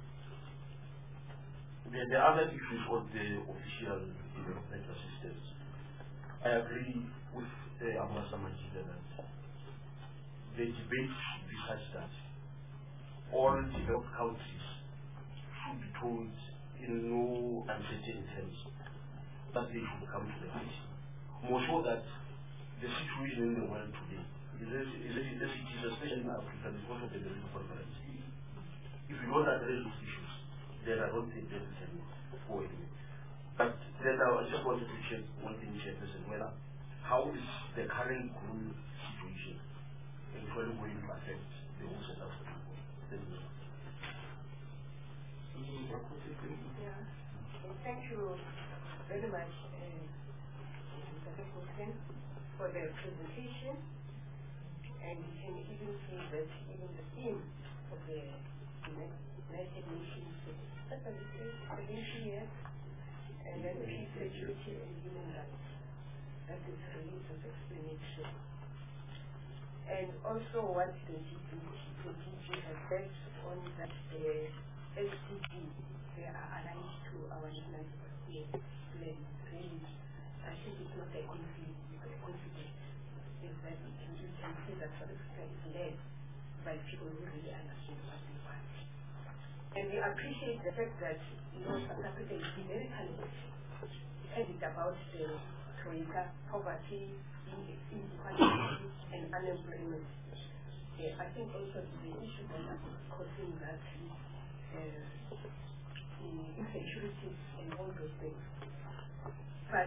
The other issues on the official development assistance, I agree with Amasa Majida that the debate should be such that all developed countries should be told in no uncertain terms that they should come to the party. More so that the situation in the world today is as it is, especially in Africa, because of the Berlin Conference. If we don't address those issues, then I don't think that we can go anywhere. But then I just wanted to check one thing, Chairperson, whether how is the current growth situation actually going to affect the whole South African people? Thank you. Thank you very much, Mr. President, for the presentation. And you can even see that even the theme of the United Nations years, and then peace, security, and human rights. That is really self-explanatory. And also what the DG has said on that the SDG, they are aligned to our national plan. Really, I think it's not a conflict, it's a confidence. Is that you can see that South Africa is led by people who really understand what they want. And we appreciate the fact that South Africa is very talented. And it's about the Troika, poverty, inequality, and unemployment. I think also the issue that I'm causing that the insecurities and all those things. But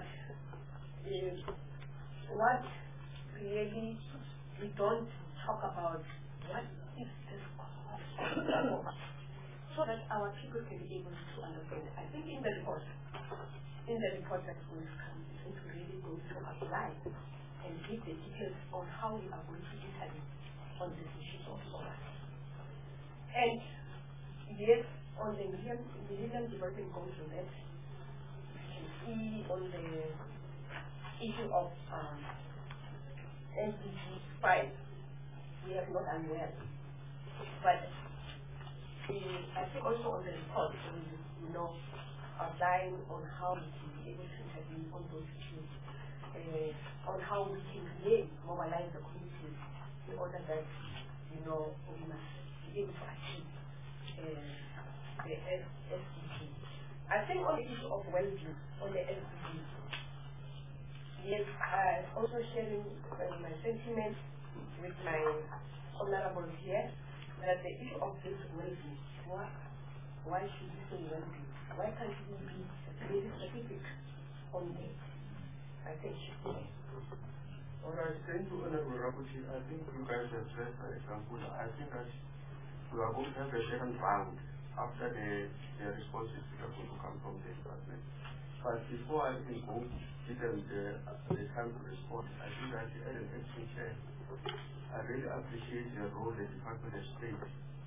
what really we don't talk about, what is this cost? So that our people can be able to understand. I think in the report that will come, it's really going to apply and give the details on how we are going to intervene on this issue of solar. And yes, on the Millennium Development Goals, that you can see on the issue of SDG 5, we have not done well. But I think also on the report, outline on how we can be able to intervene on those issues, on how we can really mobilize the communities in order that, we must be able to achieve the SDG. I think on the issue of well-being, on the SDG, yes, I'm also sharing my sentiments with my honorables here, that the issue of this well-being, why should we say well-being? Why can't we be very specific on that? I think. All right, thank you, Honorable Rabuchi. I think you guys have set an example. I think that we are going to have a second round after the responses that are going to come from the department. But before I even go, give them the time to respond, I think that as an acting chair, I really appreciate the role the department has played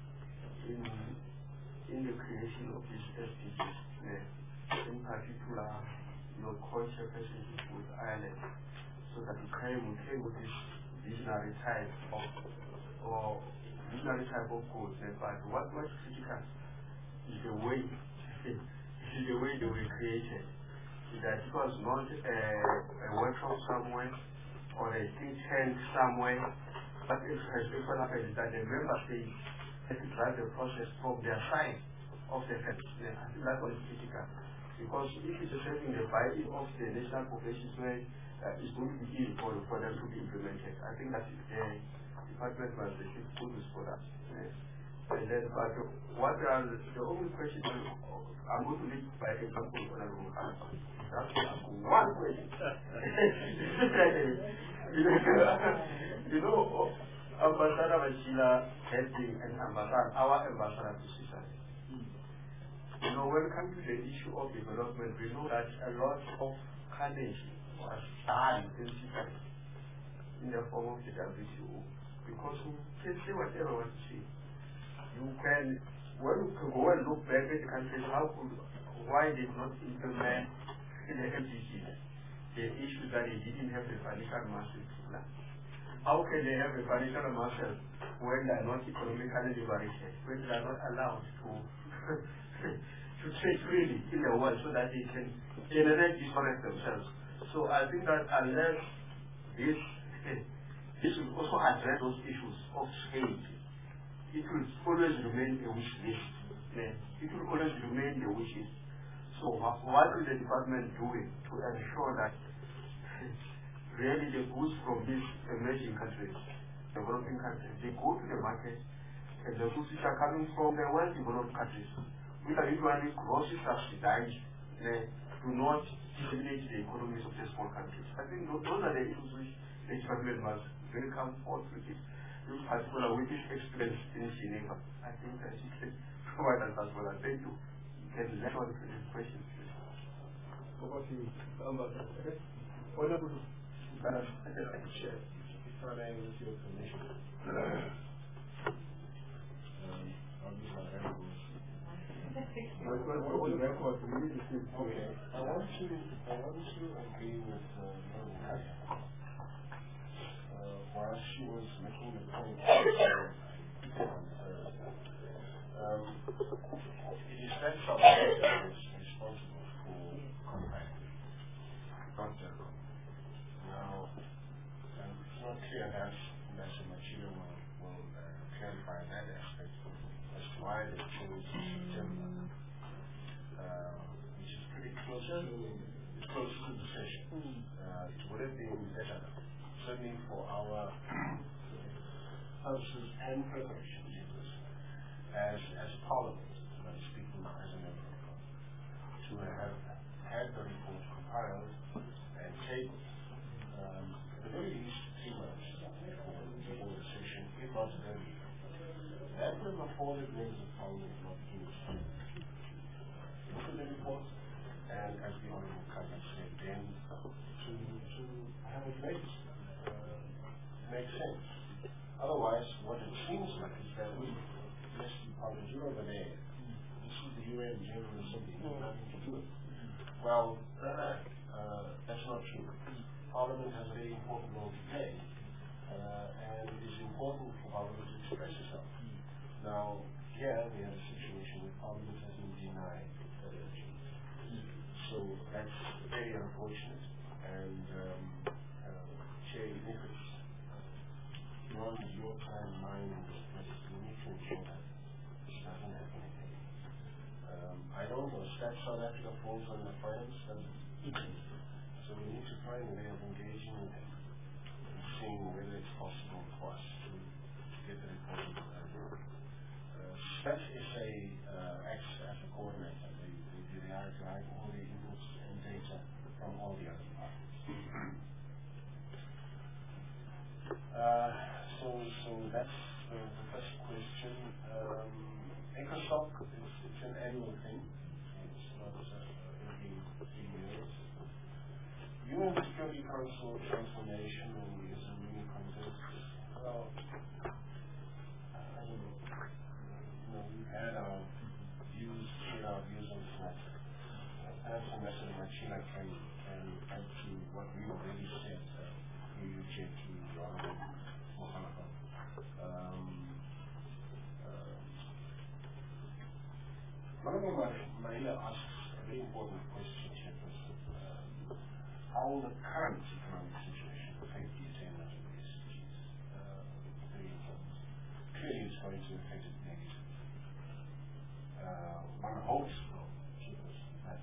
in the creation of these SDGs. In particular, your co-chairperson with Ireland, so that we came with this visionary type of goals. But what's critical is the way they were created. That it was not a workshop somewhere or a think tank somewhere, but it has happened that the member states had to drive the process from their side of the fence. I think that was critical. Because if it's serving the buy-in of the national populations where it's going to be easy for them to be implemented. I think that the department was receive kudos for that. And then, but the only question I'm going to lead by example on a room. That's one question. Ambassador Machila has been our ambassador to society. When it comes to the issue of development, we know that a lot of carnage was done in the form of the WTO. Because we can say whatever we want to say. When you can go and look back at the countries, why they did not implement in the MDGs the issue that they didn't have the financial muscle to plan. How can they have a financial muscle when they are not economically liberated, when they are not allowed to trade freely in the world so that they can generate resources themselves? So I think that unless this will also address those issues of trade, it will always remain a wish list. It will always remain the wishes. So what is the department doing to ensure that really the goods from these emerging countries, developing countries, they go to the market, and the goods which are coming from the well-developed countries, which are usually grossly subsidized, do not stimulate the economies of the small countries. I think those are the issues which the department must really come forth with it. In particular, with this experience in Geneva, I think that you can provide us as well. Thank you. You can let on to this question, please. Over to you, Ambassador. Honorable Chair, if I may, with your permission, I'll use my elbows. On record, we need to see. Okay. I want to agree with while she was making the point it is that South Africa is responsible for compact, not Telkom. Now, it's not clear that Mr. Machida will clarify that aspect as to why they chose September, which is pretty close to the session. It would have been better, certainly for our houses and preparation leaders as a parliament, I'm speaking as a member of Parliament, to have had the report compiled and tabled at the very least 3 months before the session, if not earlier. That would have afforded members of Parliament an opportunity to look at the report and, as the Honourable Khalid said, then to have it make sense. Otherwise, what it seems like is that yes, Parliament, you're over there. This is the UN General Assembly. You have nothing to do with it. Well, that's not true. Parliament has a very important role to play, and it is important for Parliament to express itself. Now, here we have a situation where Parliament has been denied that opportunity. So that's very unfortunate, and Chair, even if it's beyond your time, mine, we need to ensure that this doesn't happen again. I don't know that South Africa falls on the finance, so we need to find a way of engaging with them and seeing whether it's possible for us to get the reporting. That is acts as a coordinator. They are driving all the inputs and data from all the other parties. So that's the first question. ECOSOC, it's an annual thing. It's not every 3 years. UN Security Council transformation is a really consensus. Well, I don't know. We've had our views, shared our views on this matter. Perhaps Ambassador Machila can add to what we already said. We check to Mohammed. Honorable Mahila asks a very important question here. How will the current economic situation affect the attainment of the SDGs? Very important. Clearly it's going to affect it negatively. One hopes, though, that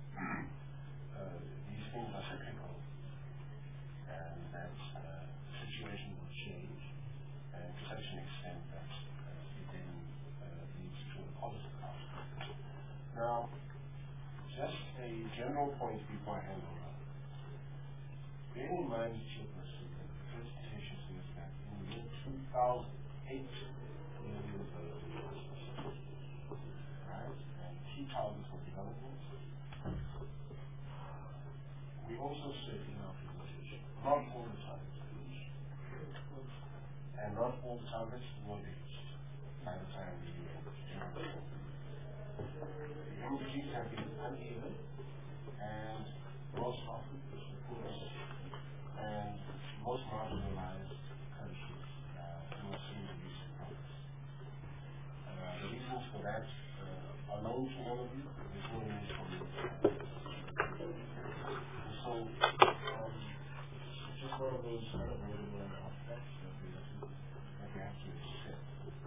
these things are cyclical and that the situation will change to such an extent that it then leads to a positive outcome. Now, just a general point before I hand over. Bear in mind, Chairperson, that the presentation says that in the year 2000, $8 million right? And key targets for development. We also said in our presentation, not all the targets are reached, and not all the targets will be reached by the time the UN general. The MDGs have been uneven, and most often it's the poorest and most marginalized countries who are seeing the least progress. The reasons for that are known to all of you. There's no need for me to so it's just one of those kind of relevant aspects that we have to accept.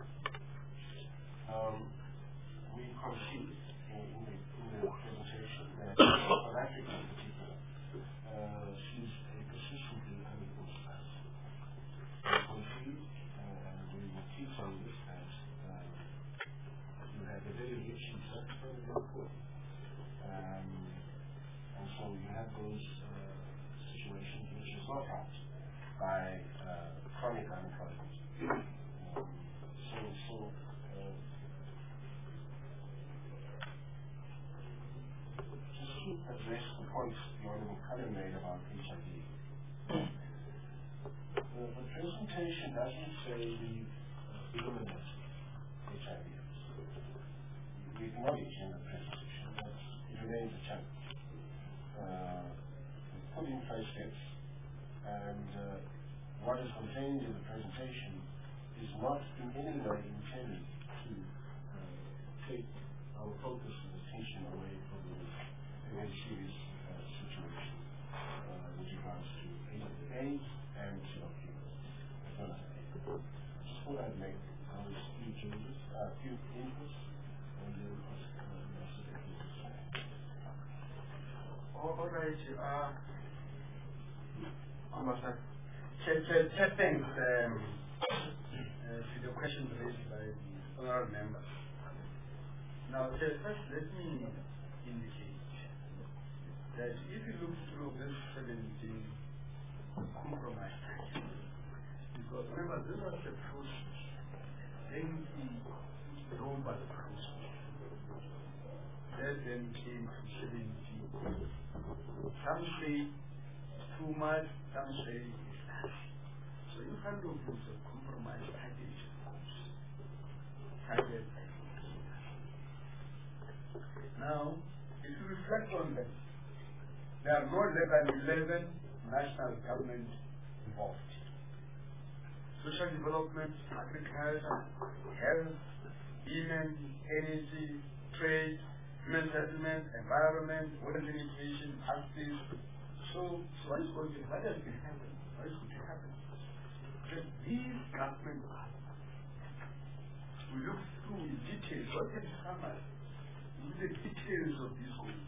We concede in the presentation that South Africa in particular sees a persistently unequal society. We concede, and we will keep on this, that you have a very rich and very poor. And so you have those situations which is not helped by chronic unemployment. Just to address the points the Honorable Cullen made about HIV. The presentation doesn't say we've eliminated HIV. We acknowledge in the presentation that it remains a challenge. Put in place steps, and what is contained in the presentation is not in any way intended to take our focus and attention away from the very serious situation with regards to AIDS and COPD. I just thought I'd make those few changes, few inputs, and then ask All right. Thanks to the questions raised by the honorable members. Now, first, let me indicate that if you look through this 17 compromise package, because remember, this was the process, lengthy, robust process, that then came to 17. Some say it's too much, some say it's not. So you can't look at the compromise package, of course. Target by now, if you reflect on that, there are more than 11 national governments involved. Social development, agriculture, health, women, energy, trade, human settlement, environment, water limitation, justice. So what is going to happen? What is going to happen? That these governments, we look through in detail what can summarize into the details of these goals.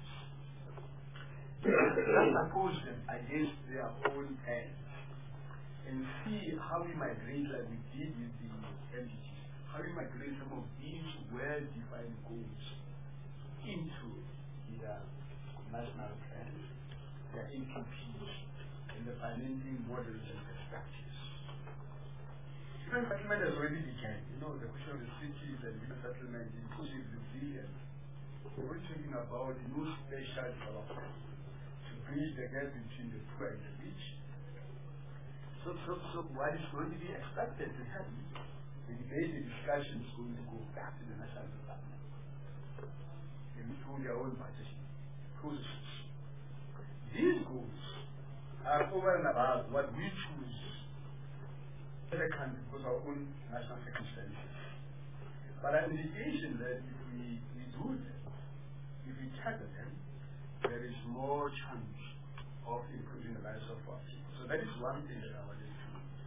Let's oppose them against their own ends and see how we migrate, like we did with the MDGs, how we migrate some of these well-defined goals into their national plans, their APPs, and the financing models and perspectives. Even settlement has already begun. You know, the question of the cities and the settlement, inclusive resilience. We're already talking about new special development to bridge the gap between the poor and the rich. So what is going to be expected to happen? The debate, the discussion is going to go back to the national government and through their own budgeting processes. These goals are over and above what we choose as a country because of our own national circumstances. But an indication that if we do them, if we tackle them, there is more chance of improving the lives of our people. So that is one thing that I wanted to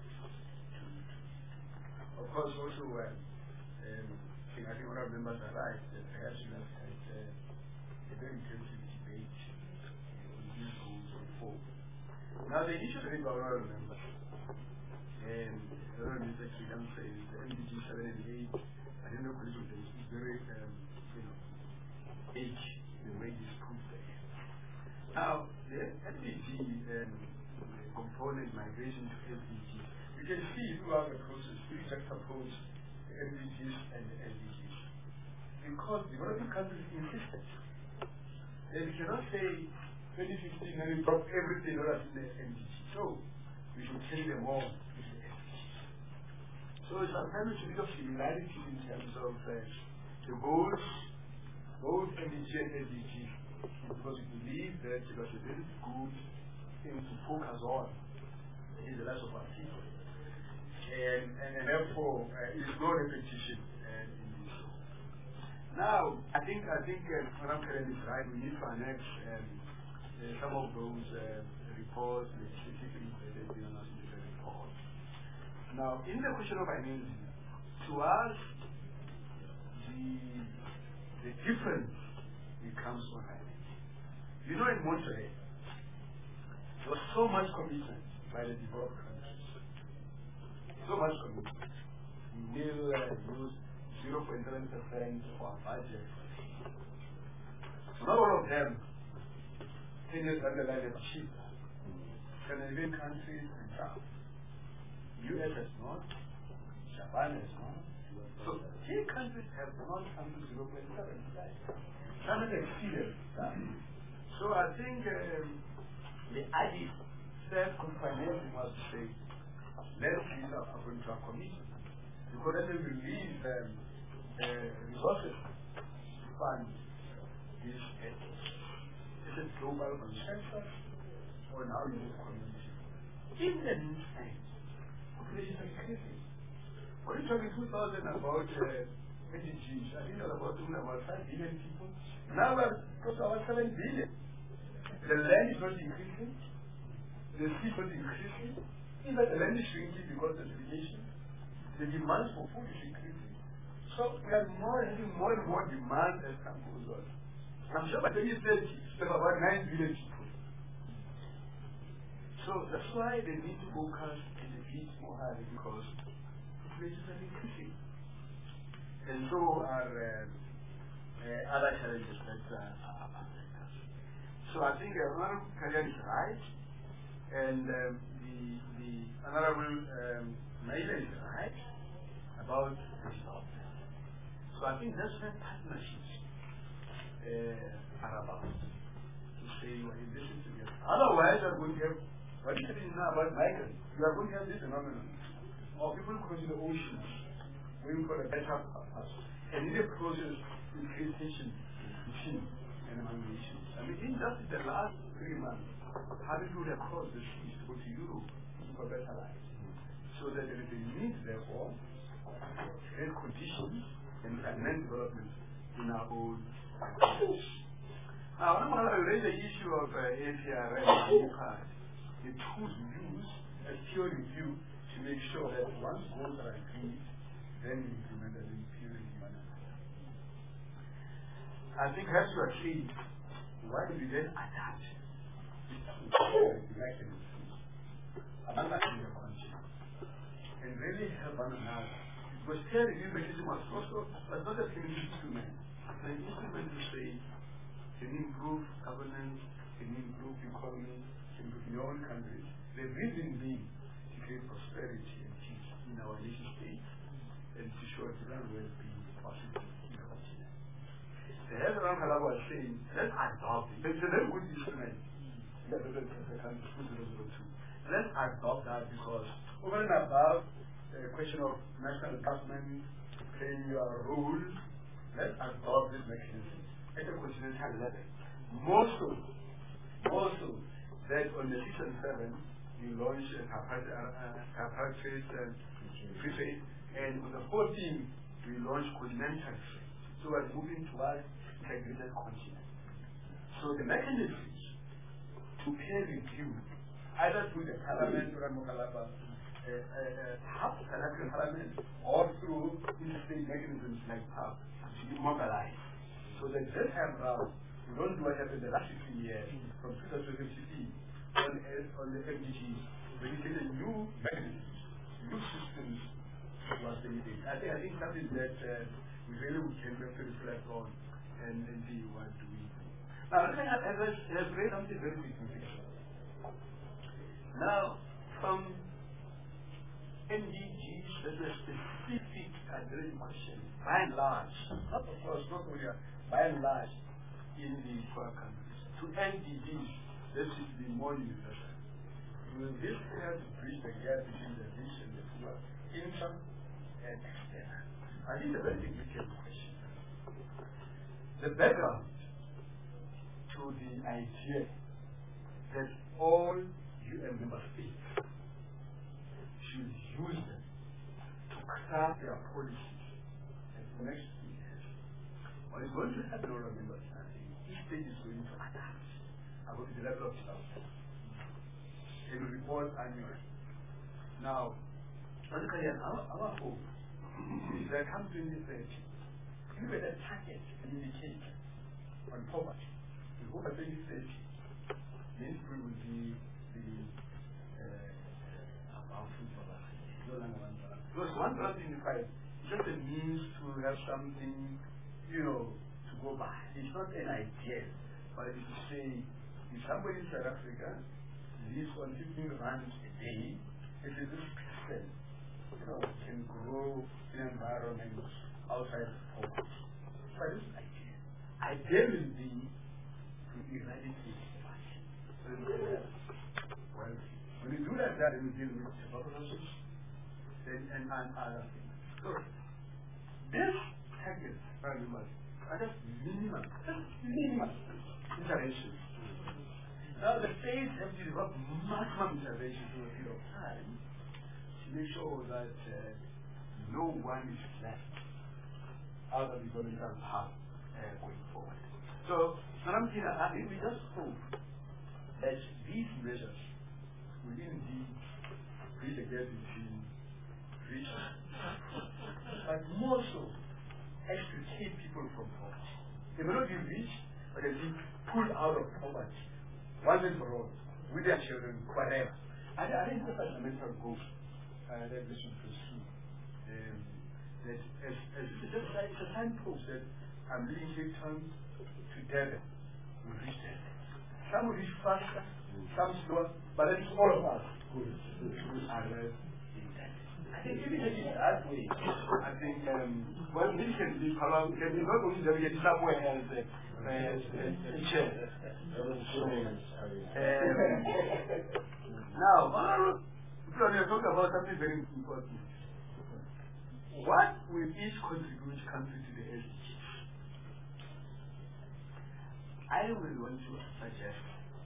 of course, also, I think one of the members are right that perhaps we have had a very intensive debate on these goals before. Now, the issue that I want to remember, and the other is actually answer is the MDG 7 and 8. I think the question is very, age the way this proved there. Now, the MDG component migration to MDG, you can see throughout the process, we juxtapose the MDGs and the SDGs. Because developing countries insisted. They cannot say 2015 and we drop everything else in the MDG. So, we should change them all to the SDGs. So, sometimes it's a bit of similarity in terms of the goals, both MDG and SDGs, because we believe that it was a very good thing to focus on in the lives of our people. And therefore, it is no repetition in this. Now, I think Madam Karen is right. We need to annex some of those reports, specifically the national report. Now, in the question of financing, to us, the difference becomes on financing. You know, in Monterey, there was so much commitment by the developed countries. So much commitment. We will use 0.7% of our budget. Not all of them finished under the line of cheap. Scandinavian countries and South. US has not, Japan has not. So 10 countries have not come to 0.7. Some have exceeded that. So I think the idea self-financing was to say, let's use our according to our commission. Because then we release resources to fund these efforts. Is it global consensus or now you move community? In the meantime, population is increasing. When you're talking 2000 about SDGs, I think about 5 billion people. Now we're close to about 7 billion. The land is not increasing. The sea is not increasing. Even the land is shrinking because of irrigation. The demand for food is increasing. So we are having more and more demand as time goes on. I'm sure by 2030, we have about 9 billion people. So that's why they need to focus in the bit more highly because populations are increasing. And so are other challenges that are affecting us. So I think Honorable Karian is right, and the Honorable Maila is right about the development. So I think that's where partnerships are about. To say, well, in this together. Otherwise, you are going to have, what is happening now about migrants? You are going to have this phenomenon. Or people crossing the oceans, waiting for a better purpose. And in the process, increase tension between and among nations. I mean, in just the last 3 months, having to cross the seas to go to Europe for better life. So that there is a need, therefore, to create conditions and finance development in our own countries. Now, I want to raise the issue of APR and card. The tools we use as peer review to make sure that once goals are agreed, then we implement them in peer review manner. I think as you are saying, why do we then adapt mechanisms among us in the country and really help one another? Because peer review mechanism was not a clinical instrument. It's an instrument to say, can improve governance, can improve the economy, can improve your own country. The reason being to create prosperity and peace in our nation states and to show general well-being possible in the continent. The head of Kalaba was saying, let's adopt it. It's a very good instrument. Let's adopt that because over and above the question of national government playing your role, let's adopt this mechanism at a continental level. More so that on the 6 and 7 you launch a tripartite free trade, and on the 14th we launch continental trade. So we're moving towards integrated continent. So the mechanisms to peer review, either through the parliament or parliament or through interstate mechanisms like PAP, to be mobilized. So that this time round, we don't do what happened the last 15 years from 2015 on the MDGs. We get a new mechanisms, new systems was the need. I think something that we really can reflect on and see what do we do. Now, has raised something very significant. Now, from MDGs, there's a specific addressing question, by and large, not of course, not only by and large in the poor countries. To MDGs, this is the more universal. Will this help bridge the gap between the rich and the poor, intern and external? I think it's a very significant question. The background to the idea that all UN member states should use them to craft their policies in the next 2 years. What is going to happen, all members, each state is going to adapt about the level of development and report annually. Now, basically, our hope is that come 2030, we will a target and indicator on poverty. We hope at 2030, mainstream will be about food poverty. No longer $1. Because $1.25 is just a means to have something, to go by. It's not an idea, but it's to say, if somebody in South Africa lives on 15 rands a day, it is this person, can grow in an environment outside of poverty. But this idea will be to eradicate poverty. Well, when we do that, then we deal with tuberculosis and other things. So, this target very much are just minimal interventions. Now, the states have to develop maximum intervention over a period of time to make sure that no one is left out of the governmental path going forward. So, I think we just hope that these measures will indeed bridge the gap between rich but more so extricate people from poverty. They may not be rich, but they will be pulled out of poverty once and for all, with their children, whatever. I think the fundamental goal that we should pursue. That it's a signpost that I'm leading Cape Town to Durban. We reach there. Some will reach faster, some slower, but it's all of us who arrive in that. I think if it is that way, I think well, this can be not only that we get somewhere else now, we are talking about something very important. What will each contribute country to the SDGs? I will want to suggest,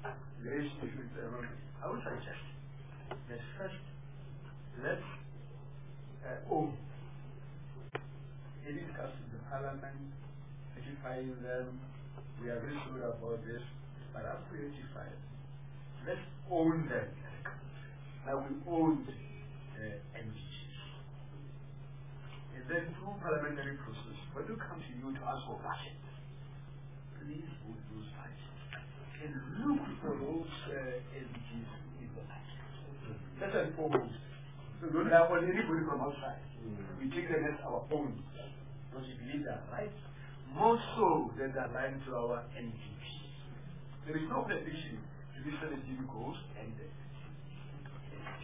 I will suggest that first, let's own any discussions in the parliament, ratifying them. We are very sure about this, but after 85, let's own them. Now we own MDGs. And then through parliamentary process, when we come to you to ask for budget, please go to those sites and look for those SDGs in the site. That's and foremost. So don't rely on anybody from outside. We take them as our own. Because we believe they are right. More so than they align to our NDP. There is no contradiction to these NDP goals and the NDP.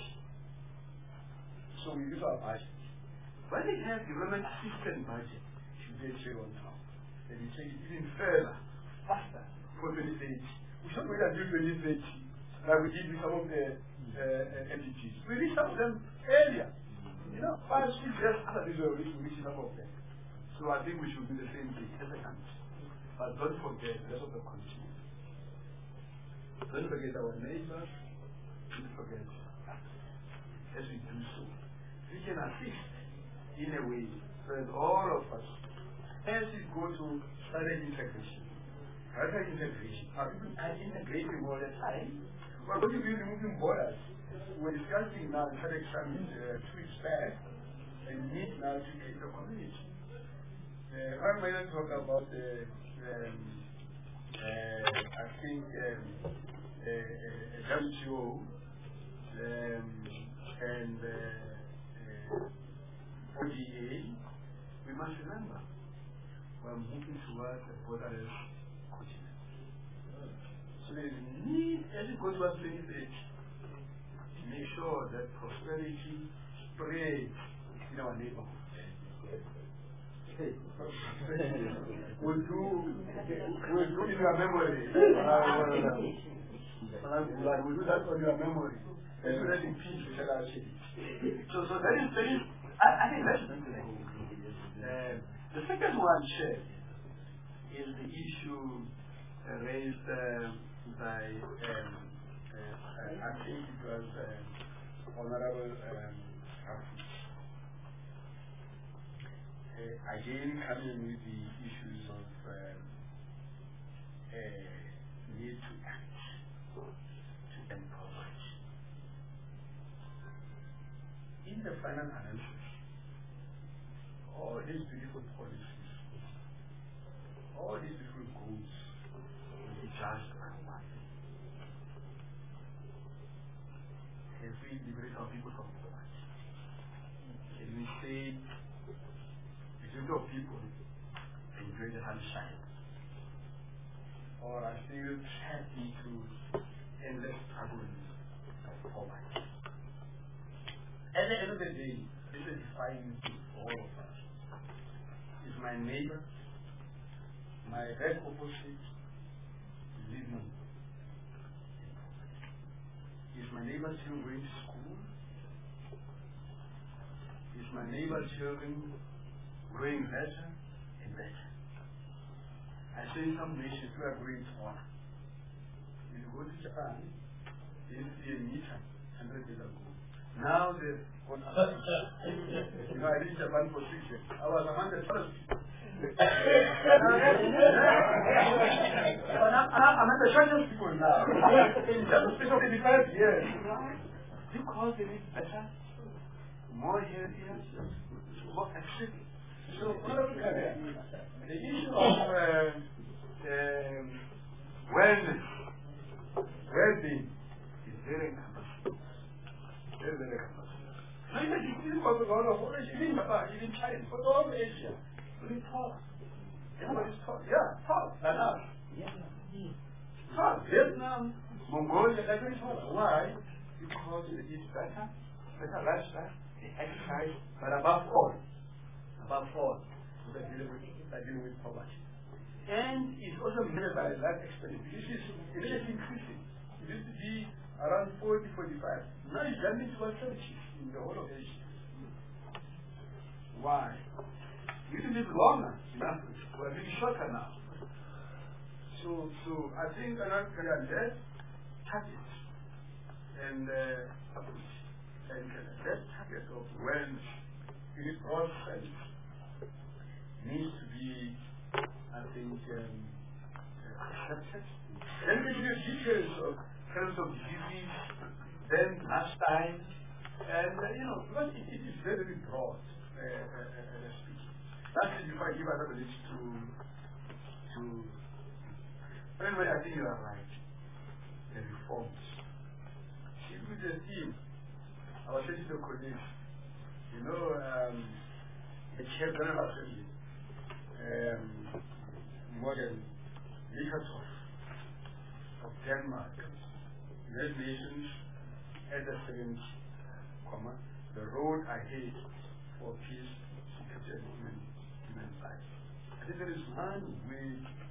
So we use our budget. When they have development assistance budget, it should be a on top. Then we take it even further, faster for 2030. We should wait until 2030, like we did with some of the NDPs. We reach some of them earlier. 5, 6 years after this revolution, we reach some of them. So I think we should do the same thing as a country. But don't forget the rest of the country. Don't forget our neighbors. Don't forget as we do so. We can assist in a way so that all of us, as we go to strategic integration, are people integrating all the time? We're going to be removing borders. We're discussing now the SADC summit 2 weeks back, and we need now to create a community. I'm going to talk about I think WTO and ODA. We must remember we're moving towards a borderless continent. So there is a need as we go towards 2030 to make sure that prosperity spreads in our neighborhood. We'll do in your memory. We'll do that on your memory. So that in peace we shall achieve. So that is I think that's interesting. The second one shared is the issue raised by I think it was Honorable again coming with the issues of need to act to end poverty. In the final analysis, all these beautiful policies, all these different goals will be judged by one thing. Can we liberate our people from poverty? Can we say of people enjoy the sunshine, or are still trapped into endless struggles of poverty? At the end of the day, this is defining for all of us. Is my neighbor, my red opposite, living? Is my neighbor still going to school? Is my neighbor children growing better and better? I say some nations who are growing taller. If you go to Japan, they used to be a meter 100 years ago. Now they've gone up. I did Japan for 6 years. I was among the first. I'm among the shortest people now. In just a space of 85 years. Because they live better, more healthier, more active. So, the issue of wellness, well-being, is very encompassing. Very, very encompassing. So, you think about a lot of others, even China, but all Asia, very tall. Everybody's tall. Yeah, tall, like us. Tall. Vietnam, Mongolia, they're very tall. Why? Because they eat better lifestyle, they exercise, but above all, they're dealing with poverty. And it's also measured by life expectancy. It is increasing. It used to be around 40, 45. Now it's jumping towards 70 in the whole of Asia. Why? We used to live longer in Africa. We're living shorter now. So I think another let's target and approach and let's target of wellness in its broad sense needs to be, I think, accepted. Then we give details of kinds of diseases, then lifestyle, and because it is very, very broad. That's it. If I give another list to Anyway, I think you are right. The reforms. If with the team, I was saying to the colleagues, you know, the chair general assembly, modern Likhatov of Denmark, United Nations at the 7th comma, the road ahead for peace, security, and human rights. I think there is one way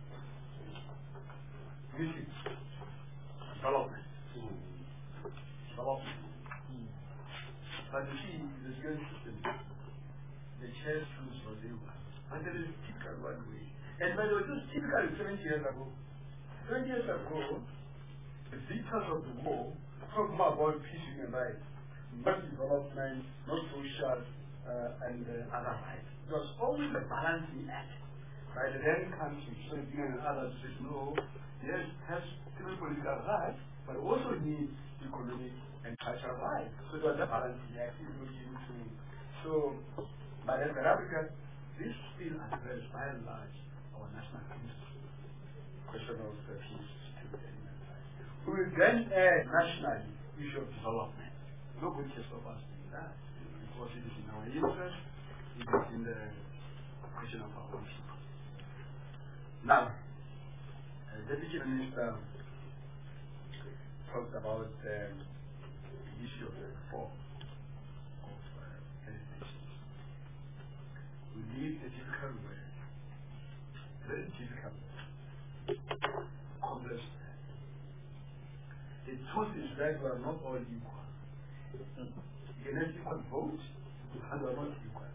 missing: development. Development. But you see, the security system, the chair choose for them, and there is typical one way. And by the way, this typical 70 years ago. 20 years ago, the victors of the war talk more about peace and human rights, not development, not social and other rights. It was always a balancing act by the then country, so and others said, no, yes, has civil political rights, but also need economic and cultural rights. So it was a balancing act. So, but in Africa, this still addresses by and large our national interest. Question of peace, security, and human rights. We will then add nationally issue of development. Nobody can stop us doing that because it is in our interest, it is in the question of our own people. Now, the Deputy Minister talked about the issue of the reform of heritage. We need a difficult word, very difficult word. Complex. The truth is that we are not all equal. You can have equal votes, and we are not equal.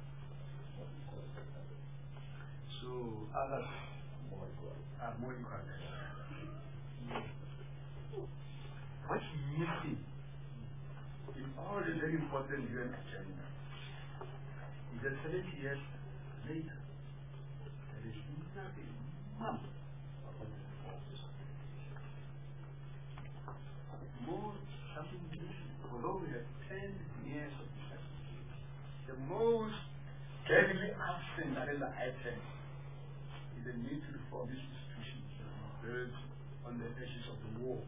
So others are more equal. What's missing in all the very important UN agenda is that 70 years later, there is nothing much. More something different. Although we have 10 years of discussion, the most heavily absent item is the need to reform these institutions built on the ashes of the war.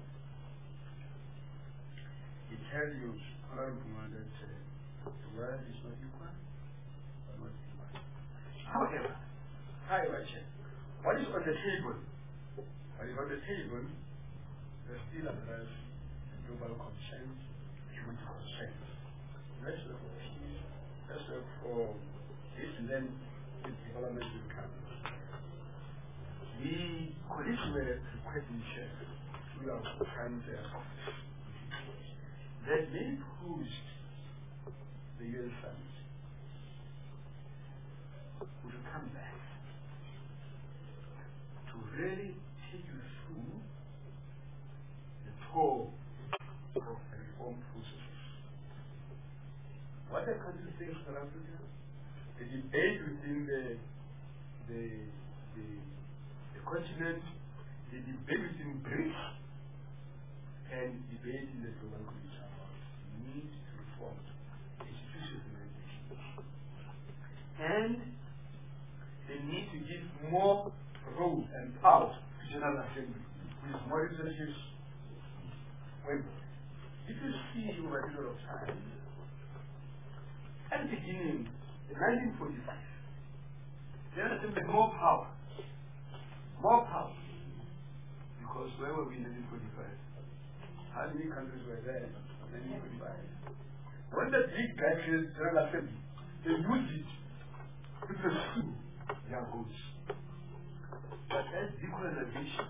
It tells you, Honorable Woman, that the world is not equal, but not equal. However, what is on the table? What is on the table? There's still address global consent, human consent. Let's look for peace, let's look for this, and then the development will come. The colleagues were requesting through our current office that they pushed the UN summit will come back to really take you through the tour of reform processes. What the country thinks for Africa, the debate within the continent, the debate within BRICS, and debate in the global community about the need to reform institutions and regulations. And the need to give more role and power to General Assembly, with more resources. If you see over a period of time, at the beginning, in 1945, General Assembly had more power. More power. Because where were we in 1945? How many countries were there in 1945? When the big countries, General Assembly, they used it to pursue their goals. But as decolonization,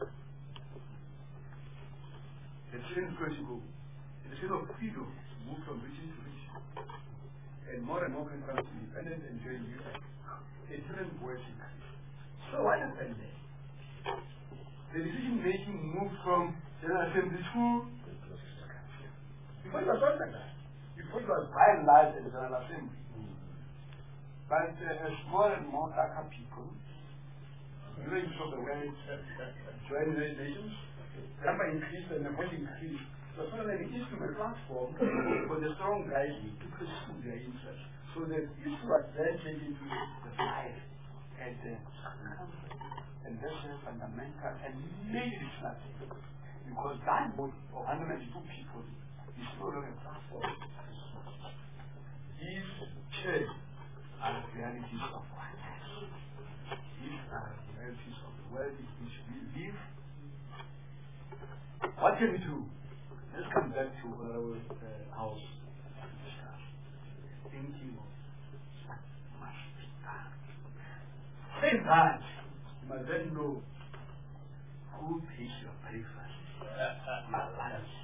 the same question goes. The state of freedom moved from region to region. And more countries become independent and join the UN. A different voice increased. So what happened there? The decision making moved from General Assembly to before it was not like that. Before it was by and large in the General Assembly. But as more and more Dhaka people, millions of the world join the United Nations, the number increased and the voice increased. So suddenly the instrument platform for the strong guys to pursue their interests. So the issue was then taken to the five and and that's a fundamental and legislative, because that vote of 192 people is no longer platform. These chairs are the realities of life. These are the realities of the world in which we live. What can we do? Let's come back to our house. Thinking of what must be done. Say that, you must then know who pays your breakfast, your lunch,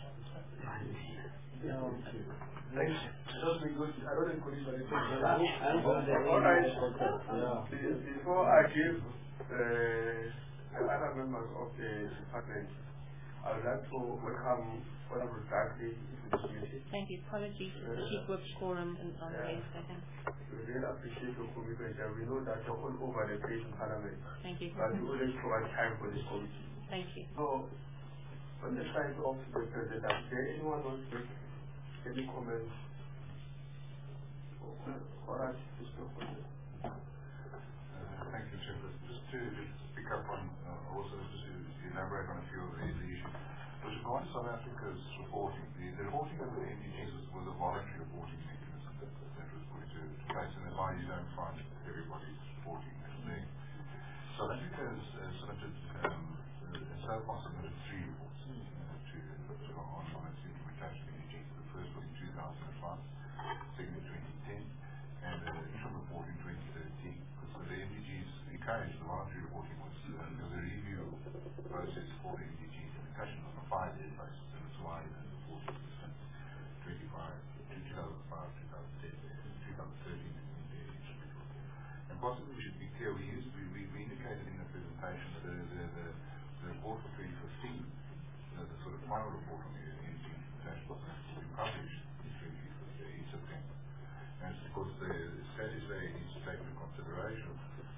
Thanks. Just be good. I don't encourage my all right. Before I give the other members of the department, I would like to welcome Honorable Dudley to this meeting. Thank you. Apologies for the chief works quorum on the second. We really appreciate your commitment, and we know that you're all over the place in Parliament. Thank you. But you always provide time for this committee. Thank you. So, on the side of the President, is there anyone who wants to make any comments? All right, Mr. President. Thank you, Chairperson. Just to pick up on, also just to elaborate on a few of the issues. With regard to South Africa's reporting, the reporting of the MDGs was a voluntary reporting mechanism that was put into place, and that's why you don't find everybody's reporting there. South Africa has submitted, so far submitted 3 reports on its implementation of MDGs. The first was in 2005, second in 2010, and an interim report in 2013. So the MDGs encouraged the voluntary reporting was there was a review process for the MDGs implementation on a 5-year basis, and that's why the reporting was since 2005, 2010, 2013 in the interim report. And possibly we should be clear, we indicated in the presentation that the report for 2015, the sort of final report on the MDG implementation was to be published in September. And it's because the status there needs to take into consideration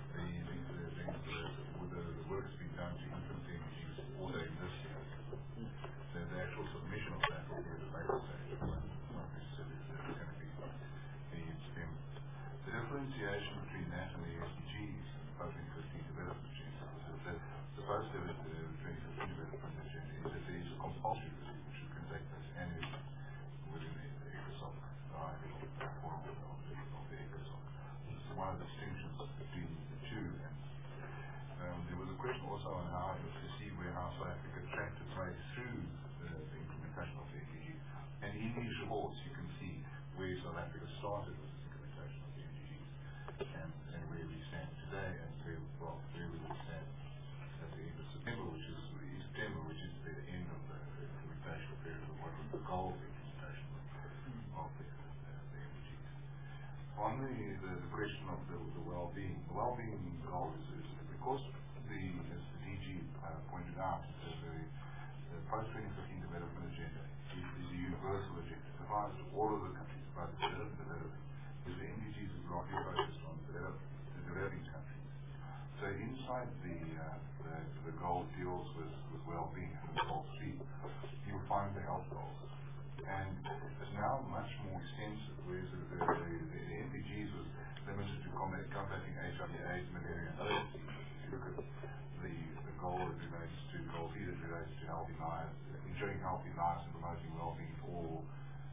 the work's been done to implement the MDGs also in this year. The actual submission of that will be at a later stage, not necessarily going to be in September. The differentiation between that and the SDGs and the post-2015 development agenda is that the post-2015 development agenda is that there is a compulsory review which can take place annually within the ECOSOC, the forum of the ECOSOC. This is one of the distinctions between the two. And there was a question also on how to see how South Africa tracked its way through the implementation of the MDGs. And in these reports you can see where South Africa started with its implementation of the MDGs and where we stand today and where we will stand at the end of September, which is the end of the implementation period of what was the goal of the implementation of the MDGs. On the question of the well-being goal is because as the DG pointed out, the post-2015 development agenda is a universal agenda. It applies to all of the countries, both developed and developing. Because the MDGs is largely focused on the developing countries. So inside the goal deals with well-being, and goal 3, you'll find the health goals. And it's now much more extensive, whereas the MDGs was limited to combating HIV/AIDS, malaria, and other diseases. If you look at the goal that relates to goal 3 that relates to healthy lives, enjoying healthy lives and promoting well-being for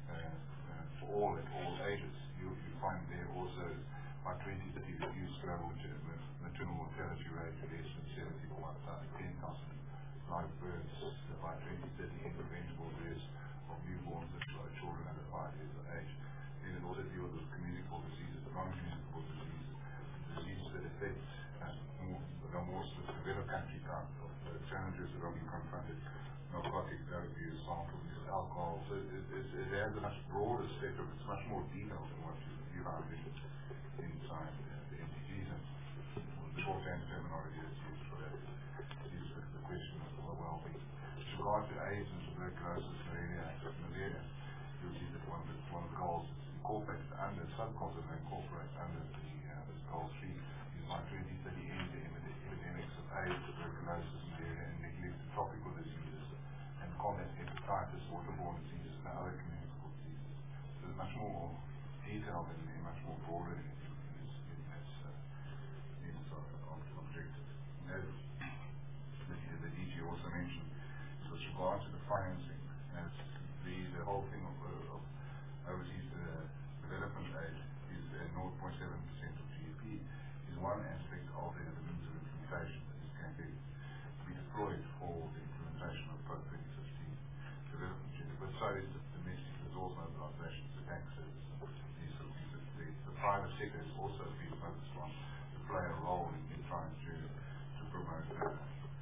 all at all ages, you find there also by 2030 reduce global maternal mortality rate to less than 70 for 10,000 live births by 2030, end preventable deaths of newborns and children under 5 years of age. Then it also deals with communicable diseases, non-communicable diseases that affect the more developed country type of challenges that are being confronted, narcotics, drug abuse, sample use, alcohol. So it has a much broader spectrum. It's much more detailed than what you found inside the MDGs. And the shorthand terminology that's used for that is the question of well-being. With regard to AIDS and tuberculosis, malaria, you'll see that one of the goals is incorporated under, sub-goals that are incorporated under this goal 3 is by 2030 end the epidemics of AIDS, tuberculosis, malaria, and neglected tropical diseases, and combat hepatitis, waterborne diseases, and other communicable diseases. So it's much more detailed and much more broader in its objectives. And as the DG also mentioned, with regard to the financing, as the whole thing of overseas development aid is at 0.7% of GDP, is one aspect of the means of implementation that is going to be deployed for the implementation of post-2015 development agenda. But so is the domestic resource mobilization, the tax service, these sort of things. The private sector has also been focused on to play a role in trying to promote that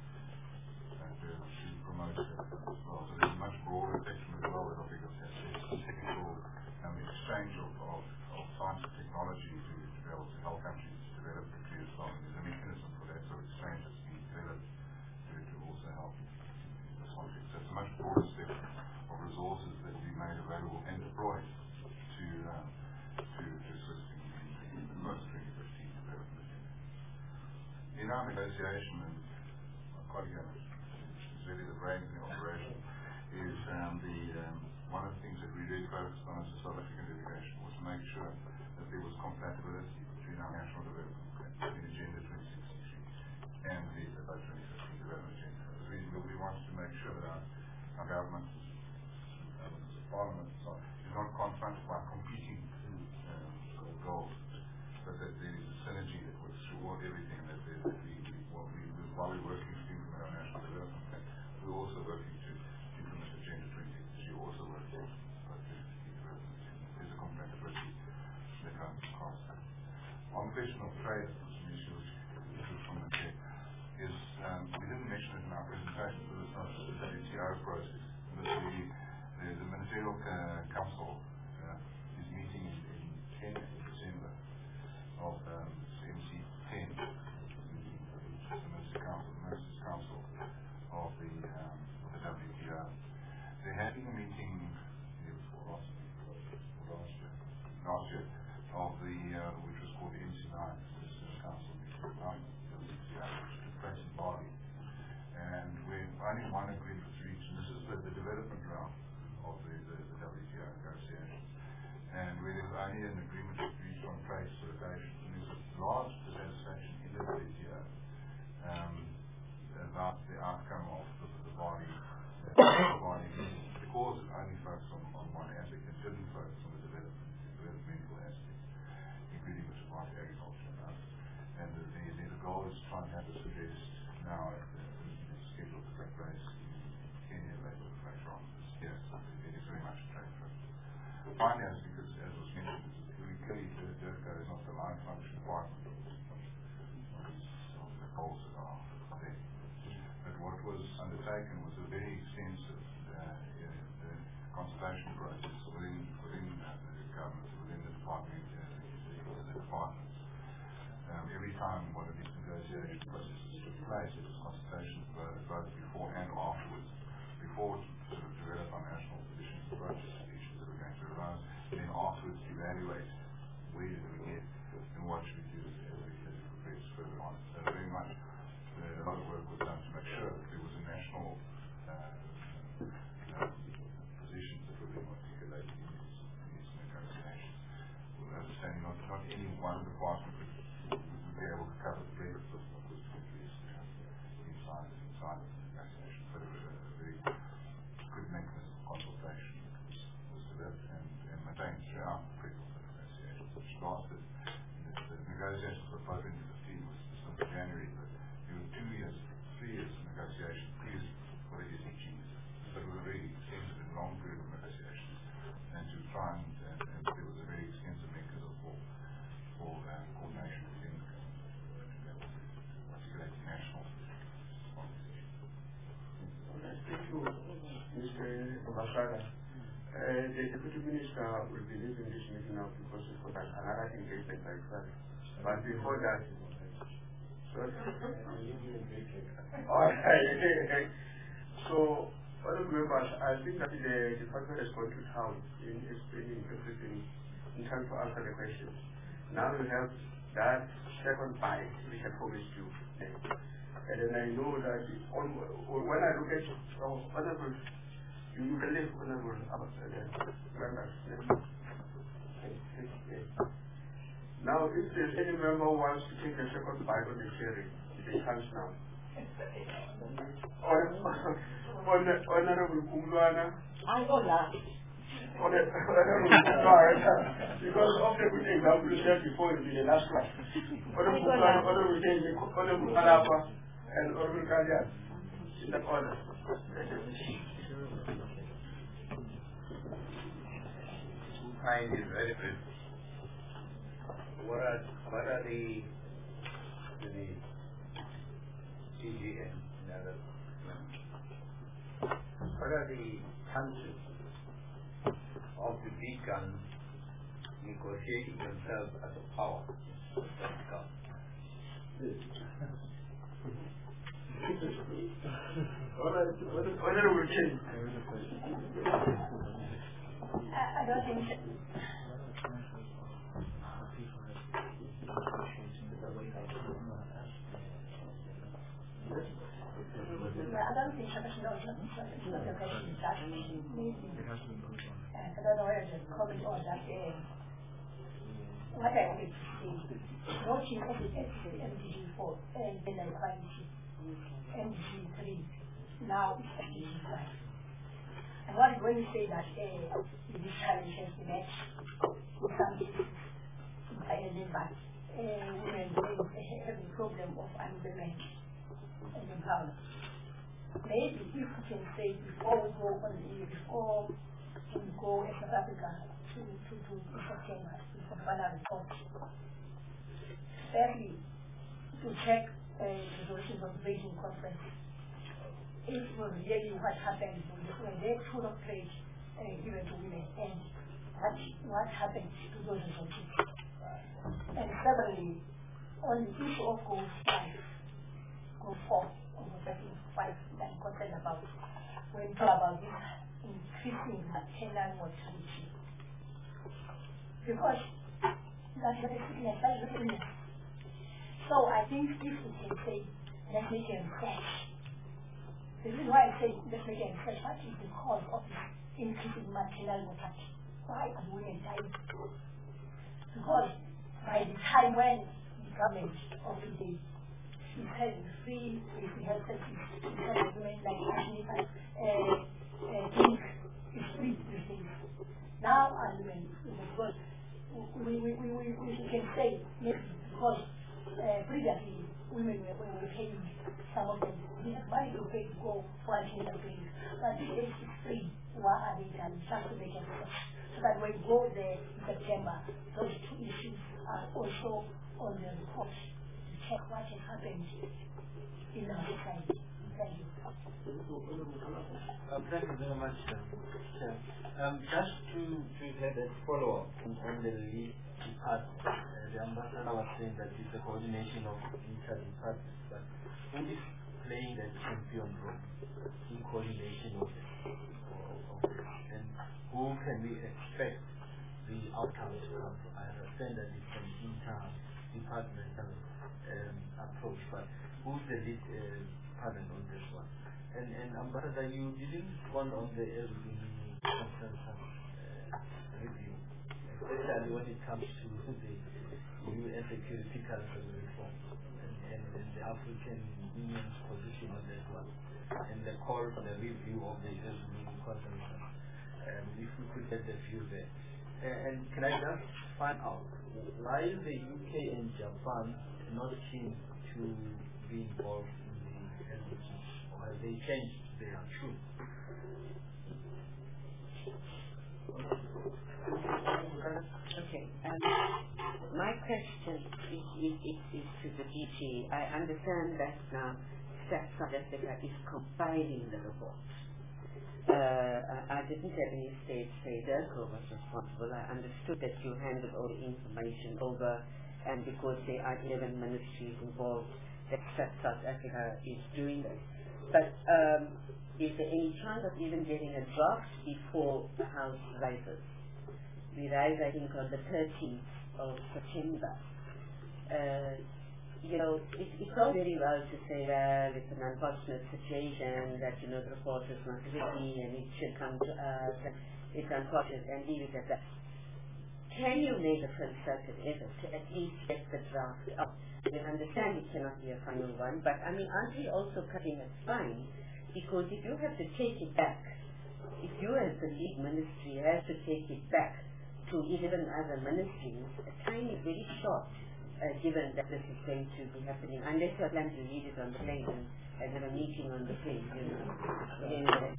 as well. So there's a much broader spectrum as well that I think has technical exchange of science and technology to be able to help countries develop nuclear as well. And there's a mechanism for that sort of exchange that's being developed to also help in this context. So it's a much broader spectrum of resources that will be made available and deployed to assist in the post-2015 development agenda. In our negotiation, and my colleague is really the brain of the operation, is one of the things that we really focused on as a South African delegation was to make sure that there was compatibility between our national development plan, between Agenda 2063 and the post-2015 development agenda. We wanted to make sure that our government, Parliament, is not confronted by competing goals, but that there is a synergy that works through everything that while we're working to implement our national development plan, we're also working to implement Agenda 2063, also working to development agenda. There's a compatibility that comes across that. On the question of trade, which is from the chair, is we didn't mention it in our presentation, but it's not the WTO process. The Ministerial Council is meeting in Kenya in December of MC10, the Ministers' Council of the WTO. There had been a meeting last year of which was called the MC9, Ministers' Council meeting, which took place in Bali. And only one agreement was reached, and this is the development round of the WTO negotiations. And where there's only an agreement reached on trade facilitation, and there's a large dissatisfaction in the WTO about the outcome of the Bali meeting, because it only focused on one aspect and didn't focus on the developmental aspect, including with regard to agriculture and others. And the goal is to try and have this addressed now at the schedule to take place in Kenya later on this year. So it is very much a trade first. Finance, because as was mentioned, clearly DIRCO is not the line function department of the goals that are there. But what was undertaken was a very extensive consultation process within the government, within the departments. Every time one of these negotiation processes took place, it was consultation both before and afterwards, before to sort of develop our national positions, approaches to issues that we're going to arise, and then afterwards evaluate where did we get and what should we do as we progress further on. So very much a lot of work was done to make sure that there was a national positions that were being articulated in these negotiations. With understanding not any one department would be able to cover the breadth of what was going to be inside the negotiation. But it was a very good mechanism of consultation was developed and maintained throughout the critical negotiations, which lasted. The negotiations for post-2015 was since January, but there were 3 years of negotiation previously for the SDGs. So it was a very extensive and long period of negotiations, and to try and there was a very extensive mechanism for coordination within the government to be able to articulate national policies. Thank you, Mr. Obasara. The Deputy Minister will be leaving this meeting now because he's got another engagement by himself. But before that, sorry? Alright. So, other members, I think that the department has gone to town in explaining everything in time to answer the questions. Now we have that second bite which I promised you. And then I know that when I look at honorable, you can live honorable members. Now, if there's any member who wants to take a second bite on the cherry, it's a chance now. Honorable Kumluana. I go last. Honorable Kumluana. Because of the good example you said before in the last class. Honorable Kumluana, Honorable Kenji, Honorable Malapa, and Honorable Kalian. In that order. Mine is very brief. What are the CGN and other? What are the chances of the Beacon negotiating themselves as a power? Honorable King. I don't think so. I don't think so. No, it's not your question. That's maybe. I don't know whether to comment on that. What I wanted to say, watching MDG 4 and then equality, MDG 3, now it's MDG 5. And what is when you say that this challenge has been met in some cases by a labor, women have a problem of unemployment and empowerment. Maybe if we can say before we go on before we go in South Africa to September, to the final report, thirdly, to check the resolutions of the Beijing conference. It was really what happened when they full of trade given to women and what happened to those resolutions. And thirdly, on the issue of goal 5, goal 4, or 5 that I'm concerned about, when we talk about this increasing maternal mortality. Because that's what it's illness, that's what illness. So I think if we can say, let's make a research. The reason why I say let's make a research, what is the cause of this increasing maternal mortality? Why are women dying? Because by the time when the government of the day is having free health services, women like think is free these things. Now as women, because we can say maybe because previously women were paying some of them money to pay to go for antenatal clinics, but today it's free. Why are they done? Just to make a research. So that when we go there in September, those two issues are also on the report to check what has happened in our society. Thank you. Thank you very much, Chair. Just to have a follow-up on the lead department, the ambassador was saying that it's a coordination of inter-departments, but who is playing the champion role in coordination of this? And who can we expect the outcomes to come from? I understand that it's an inter-departmental approach, but who's the lead department on this one? And Ambassador, you didn't respond on the consensus review, especially when it comes to the UN Security Council reform and the African Union's position on that one, and the call for the review of the consensus. If we could get the view there. And can I just find out why is the UK and Japan not keen to be involved in the SDGs? Or have they changed their tune? Okay. My question is to the DG. I understand that now South Africa is compiling the report. I didn't have any state say DIRCO was responsible. I understood that you handed all the information over, and because there are 11 ministries involved, that South Africa is doing this. But is there any chance of even getting a draft before the House rises? We rise, I think, on the 13th of September. It's all very well to say that it's an unfortunate situation, that, the report is not ready and it should come to us, and it's unfortunate, and leave it at that. can you make a concerted effort to at least get the draft up? I understand it cannot be a final one, but I mean, aren't we also cutting it fine? Because if you have to take it back, if you as the league ministry have to take it back to 11 other ministries, a time is very short, given that this is going to be happening, unless you're planning to read it on the plane and have a meeting on the plane, you know. Anyway,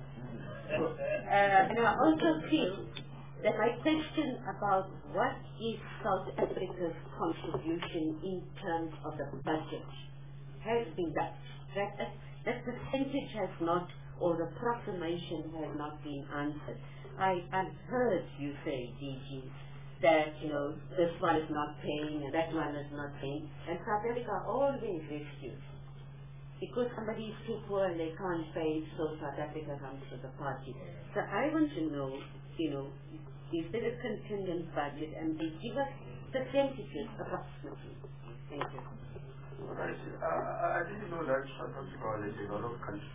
and I also feel that my question about what is South Africa's contribution in terms of the budget has been that percentage has not, or the proclamation has not been answered. I've heard you say, DG, that, you know, this one is not paying and that one is not paying, and South Africa always rescues. Because somebody is too poor and they can't pay, so South Africa comes to the party. So I want to know, you know, is there a contingent budget, and they give us percentages approximately. Thank you. Right. I didn't know that South Africa was a developed country.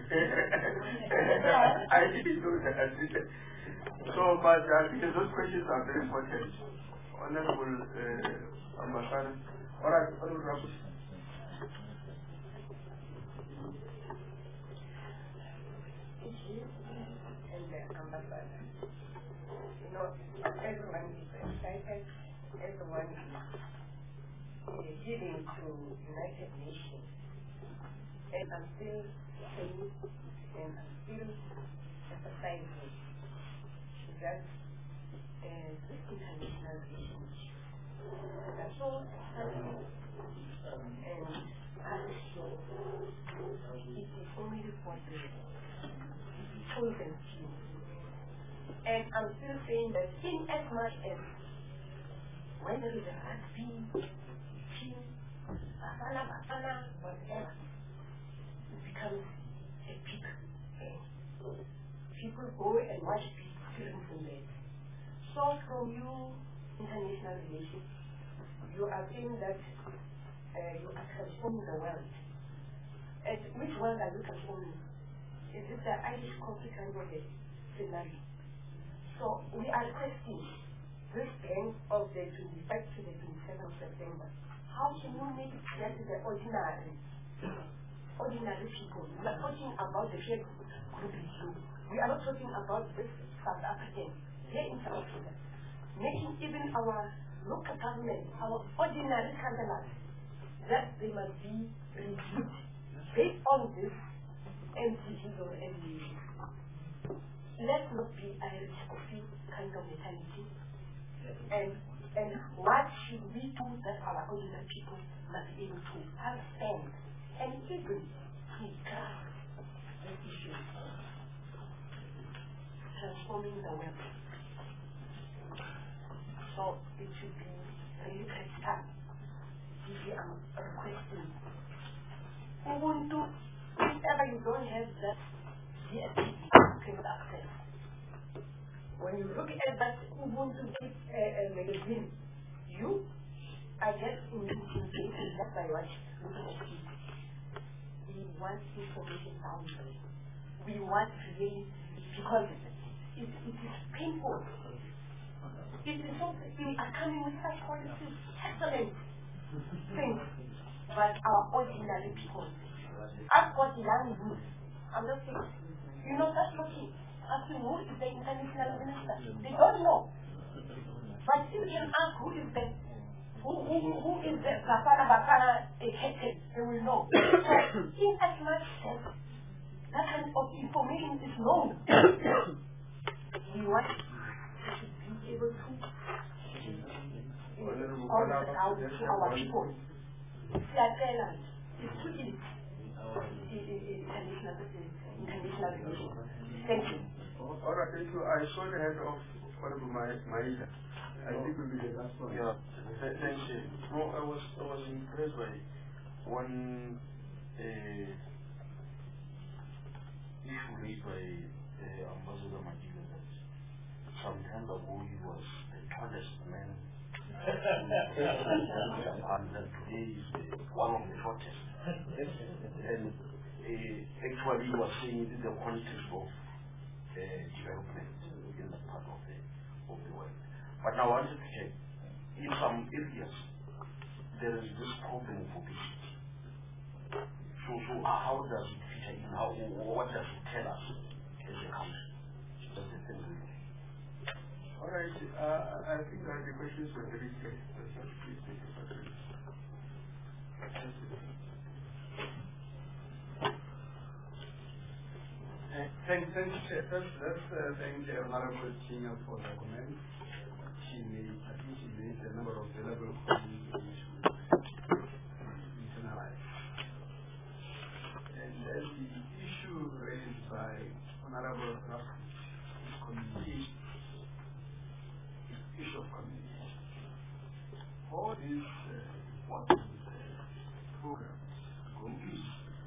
I didn't know that. So, but I think those questions are very important. Honorable Ambassador. All right, Honorable Raffles. And the Ambassador. You know, everyone is excited. Everyone is giving to United Nations. And I'm still saying, and I'm still emphasizing that this international relationship, that's all happening, and as it is only for the chosen few. And I'm still saying that in as much as when there is a rugby team, Bafana, whatever, it becomes a big thing. People go and watch films in there. So from you, international relations, you are saying that you are transforming the world. And which world are you transforming? Is it the Irish coffee kind of a scenario? So we are requesting this end of the 25th to the 27th of September. How can you make it clear to the ordinary people? We are talking about the shared group issue. We are not talking about this South African here in South Africa. Making even our local government, our ordinary councillors, that they must be reviewed based on this MCGs or MDGs. Let's not be Irish coffee kind of mentality. And what should we do that our ordinary people must be able to understand and even to grasp this issue? Transforming the world. So it should be really critical. If you are requesting Ubuntu, whenever you don't have that DSP, you cannot access. When you look at that Ubuntu magazine, you are just in that by what looking at it. We want information down there. We want really, because it is painful. It is so, we are coming with such policies, excellent things, but our ordinary people, I've got young youth, I'm not saying, you know, that's looking, asking who is the international minister, they don't know, but you can ask who is the Bafana head, they will know. So, in as much as that kind of information is known, we want to be able to all out to our people. They are telling it's too easy. International relations. Thank you. All right, thank you. I saw the head of Honorable Maida. I think we'll be the last one. Yeah, thank you. No, I was impressed by one issue raised by Ambassador Madila that some time ago he was the tallest man and today is one of the shortest. And actually he was saying it in the context of development in that part of the world. But now I wanted to check, in some areas, there is this problem of obesity. So how does it feature in? What does it tell us as a country? That's the thing. All right. I think that the questions were very clear. Please take the first one. Thank you, Chair. First, let's thank Honorable Chinga for the comment. I think she made a number of valuable comments which we internalize. And then the issue raised by Honorable Rafa is communication. Issue of communication. All these important programs go in.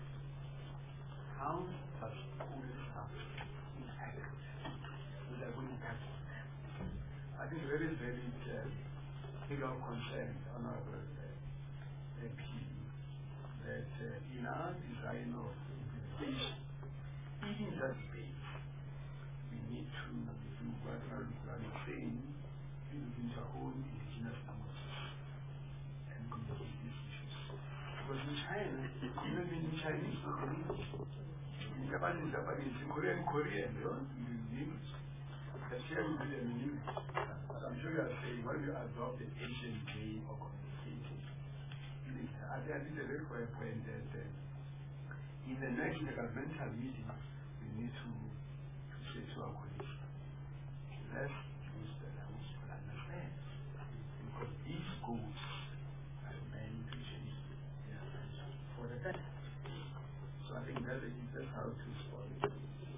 How does all this stuff impact? Will there be impact? I think there is very big of concern on our MP that in our design of implementation, in that space, we need to do what I'm saying. Into our own indigenous language and communicate these issues. Because in China, even in Chinese, in Japanese, in Korean, they don't use English. The share will be in English. But I'm sure you are saying, why do you adopt the Asian way of communicating? I think it's a very fair point that in the next governmental meeting, we need to say to our colleagues, let's use the language to understand. Because these schools are meant to change for the better. So I think that's how to solve it.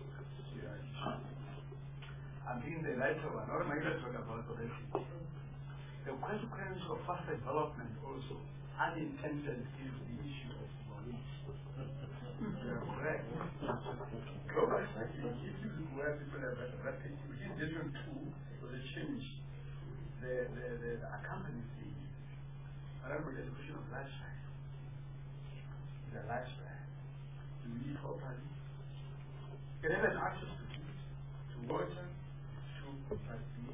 I think the later one, or maybe let's talk about obesity. The consequence of faster development also, unintended, is the issue of knowledge. You are correct. Global studies, if you look where people have rapid, within different tools, the change, the accompanies the education of lifestyle. The lifestyle. Do we eat properly? Can have access to food, to water, to properly.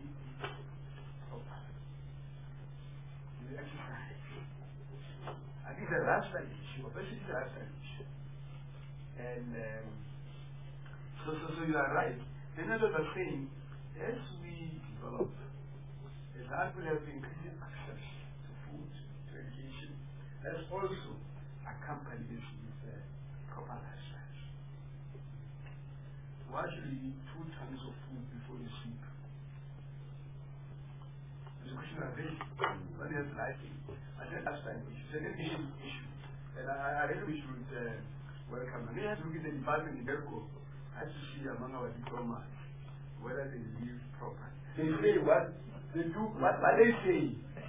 Do we exercise? I think the lifestyle issue, obesity is a lifestyle issue. And so you are right. Then others are saying, as we develop, that will have increasing access to food, to education. Let's also accompany this with proper lifestyles. Why should you eat 2 tons of food before you sleep? It's a question of this. What is liking? I said lifestyle issue. It's an issue. And I really we should welcome. And we have to look at the department in Belco. I have to see among our diplomas whether they live properly. They say what? They do what they say.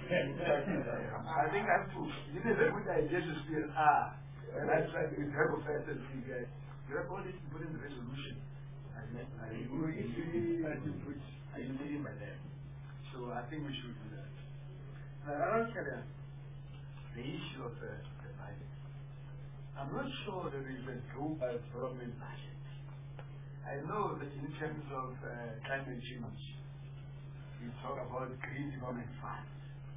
I think I have to. It is a good idea to still and I try to help a person to get. You have all these people in the resolution. I agree by them. So I think we should do that. I don't care the issue of the budget. I'm not sure there is a global development budget. I know that in terms of climate change, we talk about green development funds.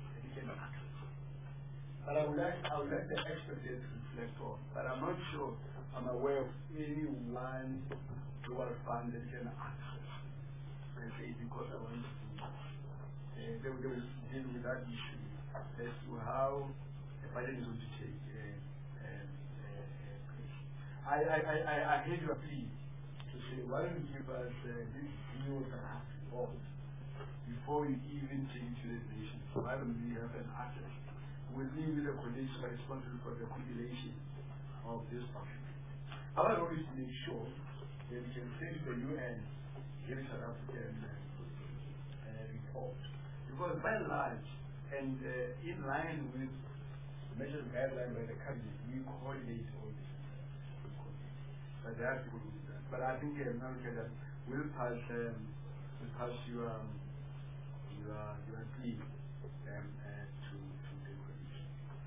But I would like the experts to reflect on. But I'm not sure I'm aware of any one global fund that can access. And say because I want to they will deal with that issue as to how the budget is going to take place. I heard your plea to say, why don't you give us this new draft report before you even change legislation? Why don't we have an access? We'll leave with the colleagues who are responsible for the compilation of this document. Our role is to make sure that we can send to the UN here in South African report. Because by and large, and in line with measures guidelines by the cabinet, we coordinate all this. But there are people who do that. But I think we'll pass your plea to the colleagues.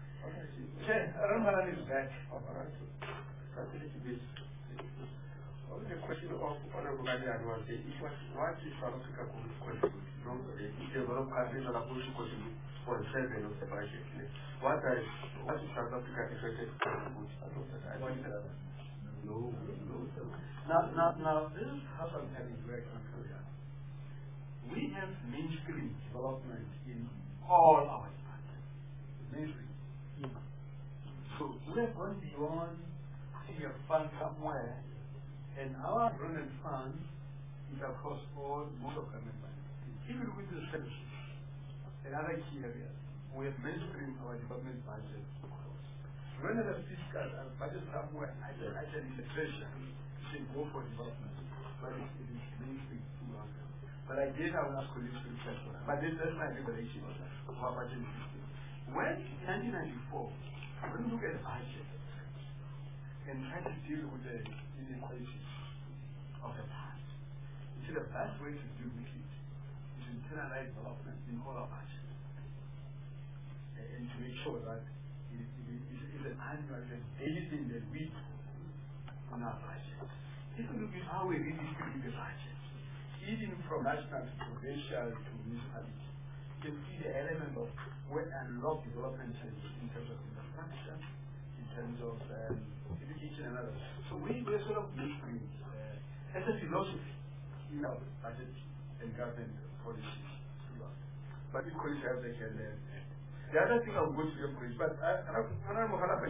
Okay, Ramadan is back. The question of Honorable Gadian was it was what is South Africa going to contribute? The developed countries are supposed to contribute for the saving of the budget. What is South Africa expected to contribute? No. Now, this is how sometimes it's very controversial. We have mainstream development in all our departments. Mainstream. So we have gone beyond seeing a fund somewhere, and our development fund is across most of government funds. If you look into the services and other key areas, we have mainstream our development budget across. When the fiscal budget somewhere, actually in the treasury, say go for development, but it is mainstream too long. But I did have enough colleagues to research for that. But that's my revelation of our budget system. When in 1994, when you look at the budget and try to deal with the inequalities of the past, you see the best way to deal with it is to internalize development in all our budgets. And to make sure that it is an annual and daily thing that we do on our budget. If you look at how we redistribute the budget, even from national to provincial to municipality, you can see the element of where unlock development in terms of infrastructure, in terms of education and others. So we're sort of mixing as a philosophy in our budget and government policies. But equally as they can learn. The other thing I'll go to your bridge, but I'm not going to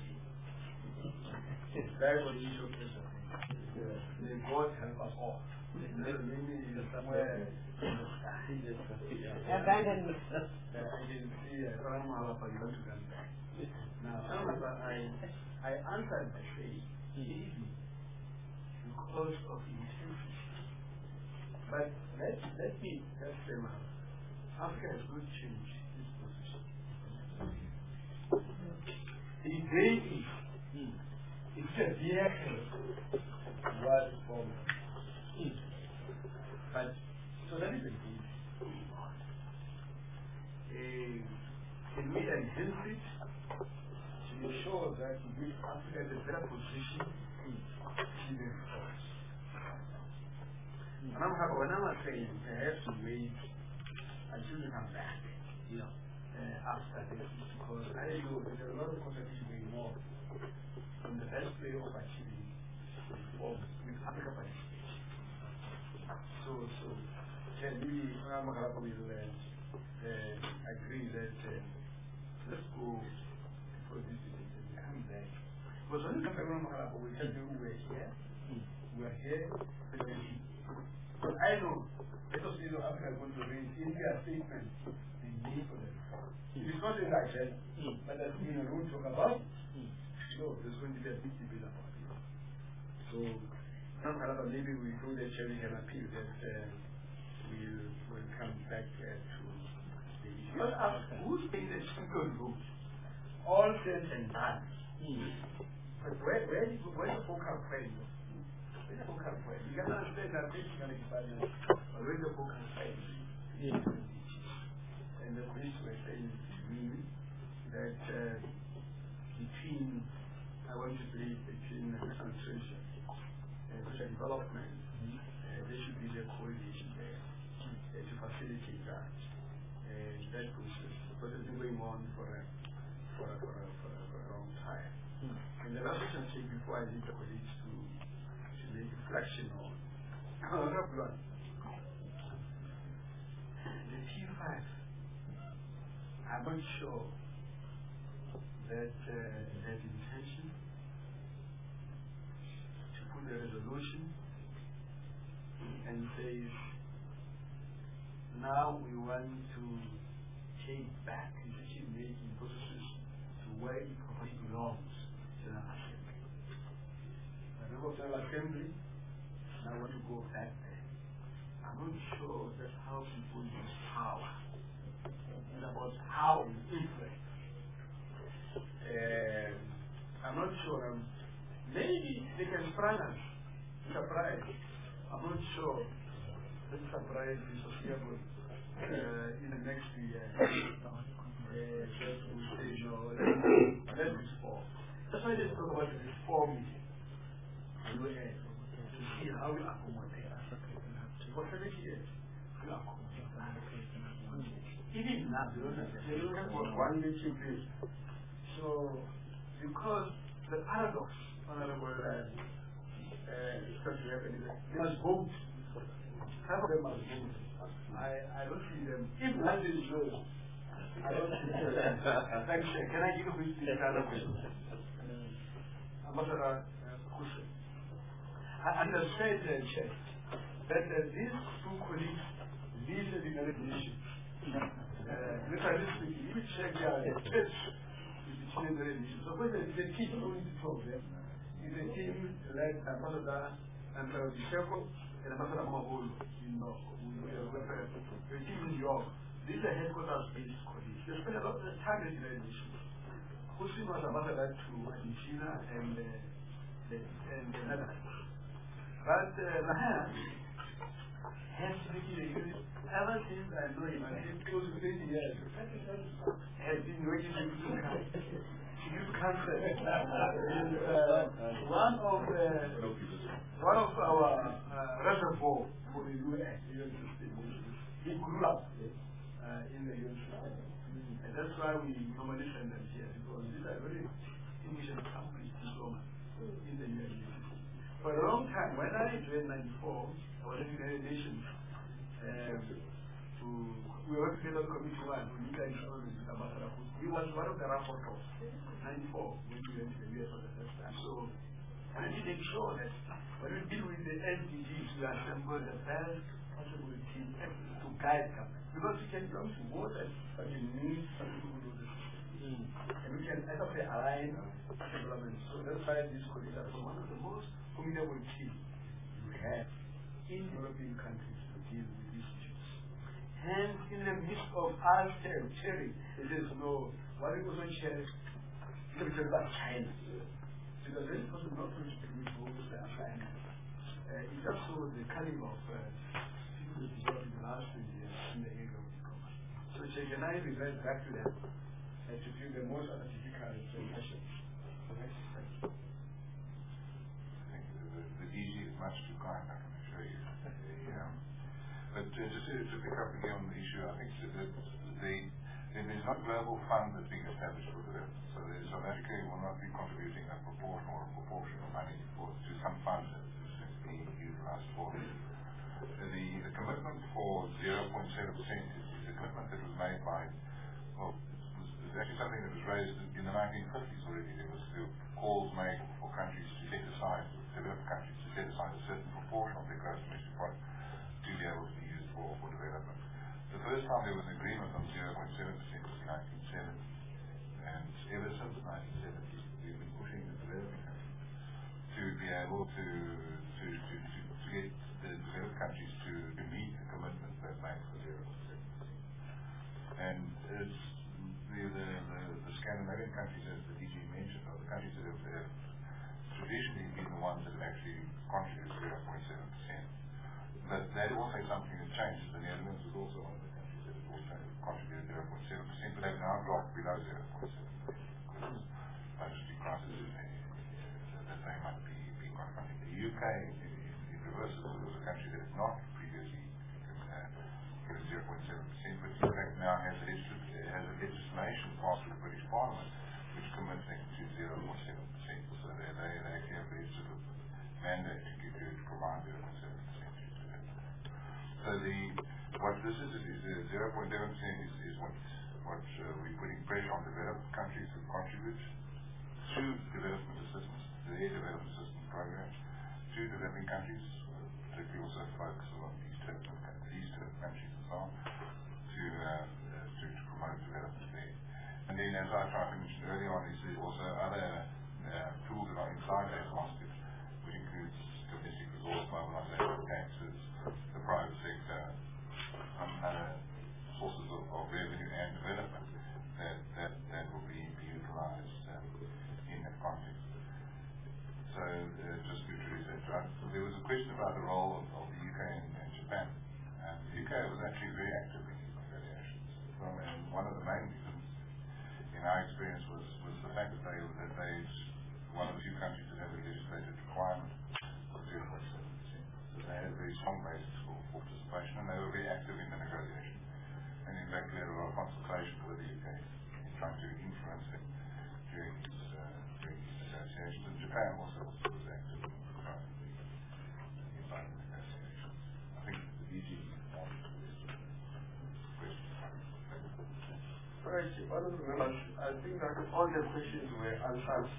it's very good issue. May God help us all. Maybe somewhere abandoned. I didn't see now, I answered by saying easy because of intensity. But let me just say, Africa has not changed its position. The baby it's a vehicle was formed. But so that is a good. Can we enhance it to ensure that we give Africa a better position in the reforms? And when I'm saying perhaps to wait until you come back, after this, because I know there's a lot of competition going on in the best way of achieving reforms with Africa participation. So can we, will agree that let's go for this debate and come back. Because when you come back, we tell you we're here. We're here. But I know, let us see Africa is going to raise in their statement the need for the reform. It's not in the agenda, but that's been a room talk about. So there's going to be a big debate about it. So maybe we do the sharing and appeal that we'll come back to the issue. But who's saying the single route? All said and done. But where's the focal point? Where's the focal point? You can understand that this is going to be bad, but where's the focal point? And the police were saying to me that between, I want to say, between concentration and social development, there should be the coalition there to facilitate that. And that process, because it's been going on for a long time. And the last question I said before I leave the colleagues to make reflection on the T5. I'm not sure that that intention to put a resolution and say now we want to take back decision-making processes to where it probably belongs, General Assembly. The Member of General Assembly now want to go back there. I'm not sure that's how people use power. It's about how we influence. I'm not sure. Maybe they can surprise us. I'm not sure this surprise is foreseeable in the next few years. Let's reform. That's why they talk about the reform. see how we accommodate for 70 years. We accommodate. Even now, they don't have one meeting place. So, because the paradox, Honorable starts to happen is that they must vote. Half of them must vote. I don't see them. If one is yours, I don't see them. Thanks. Can I give you the other question? Ambassador Kushe. I understand, Chair, that these two colleagues lead the United Nations. Literally speaking, if you check their test, between the nations. So when it's a team, only two of them. It's a team led by Ambassador Antero Bisheko and Ambassador Maholo in the team in New York. These are headquarters-based colleagues. They spend a lot of time in the United Nations. Hussein was ambassador to Argentina and the Netherlands. But Mahan has been ever since I know him, I think close to 20 years, has been working in youth cancer. One of our reservoir for the UN system. He grew up in the UN system. And that's why we normally send them here, because these are very initial accomplished diplomas in the UN system. For a long time, when I joined 94, I was in the United Nations. We were together on Committee 1 with Nika Insurance with Ambassador Kushe. He was one of the rapporteurs, 94, when we went to the US for the first time. So, I did ensure that when we deal with the SDGs, we assemble the best possible team to guide them. Because we can come to water, but you need some people who do this. And we can end up align development. So that's why these colleagues are one of the most formidable teams we have in European countries to deal with these issues. And in the midst of us sharing, there is no, what we also share, we talk about China. Because very possible not to speak with China. It's also the caliber of people who developed in the last 20 years in the area of e-commerce. So Sheikh and I revert back to them to give the most analytical presentation. Thank you. The DG is much too kind, I can assure you. But just to pick up again on the issue, I think that there's not a global fund that's being established for development. So South Africa will not be contributing a proportion or a proportion of money to some fund that's being utilized for this. The commitment for 0.7% is a commitment that was made by, well, it was actually something that was raised in the 1950s already. There were calls made for countries to set aside, developed countries to set aside a certain proportion of their gross domestic product to be able to be used for development. The first time there was an agreement on 0.7% was in 1970. And ever since 1970, we've been pushing the developing countries to be able to get the developed countries to meet the commitments they've made for 0.7%. And it's the Scandinavian countries, as the DG mentioned, are the countries that have traditionally been the ones that have actually contributed 0.7%. But that also something that changed. The Netherlands was also one of the countries that has also contributed 0.7%, but they've now dropped below 0.7% because of budgetary crisis that they might be confronting. The UK, in reverse, was a country that had not previously given 0.7%, but in fact now has a legislation passed through the British Parliament which commits them to 0.7%. So they actually have a legislative mandate to provide 0.7%. So what this is 0.7% is what we're putting pressure on developed countries to contribute through development assistance, their development assistance programs, to developing countries, particularly also focus on East Turkic countries and so on, to promote development there. And then, as I tried to mention earlier on, is also other tools that are inside that basket, which includes domestic resource mobilization, taxes, the private sector, some other sources of revenue and development that will be utilized in that context. So just to introduce that, right? So there was a question about the role of the UK and Japan. The UK was actually very active in these negotiations. And one of the main reasons, in our experience, was the very active in the negotiation. And in fact, we had a lot of consultation with the UK in trying to influence him during these negotiations. And Japan also was active in the negotiations. I think the DG answered this question. Right, honourable members, I think that all the questions were answered.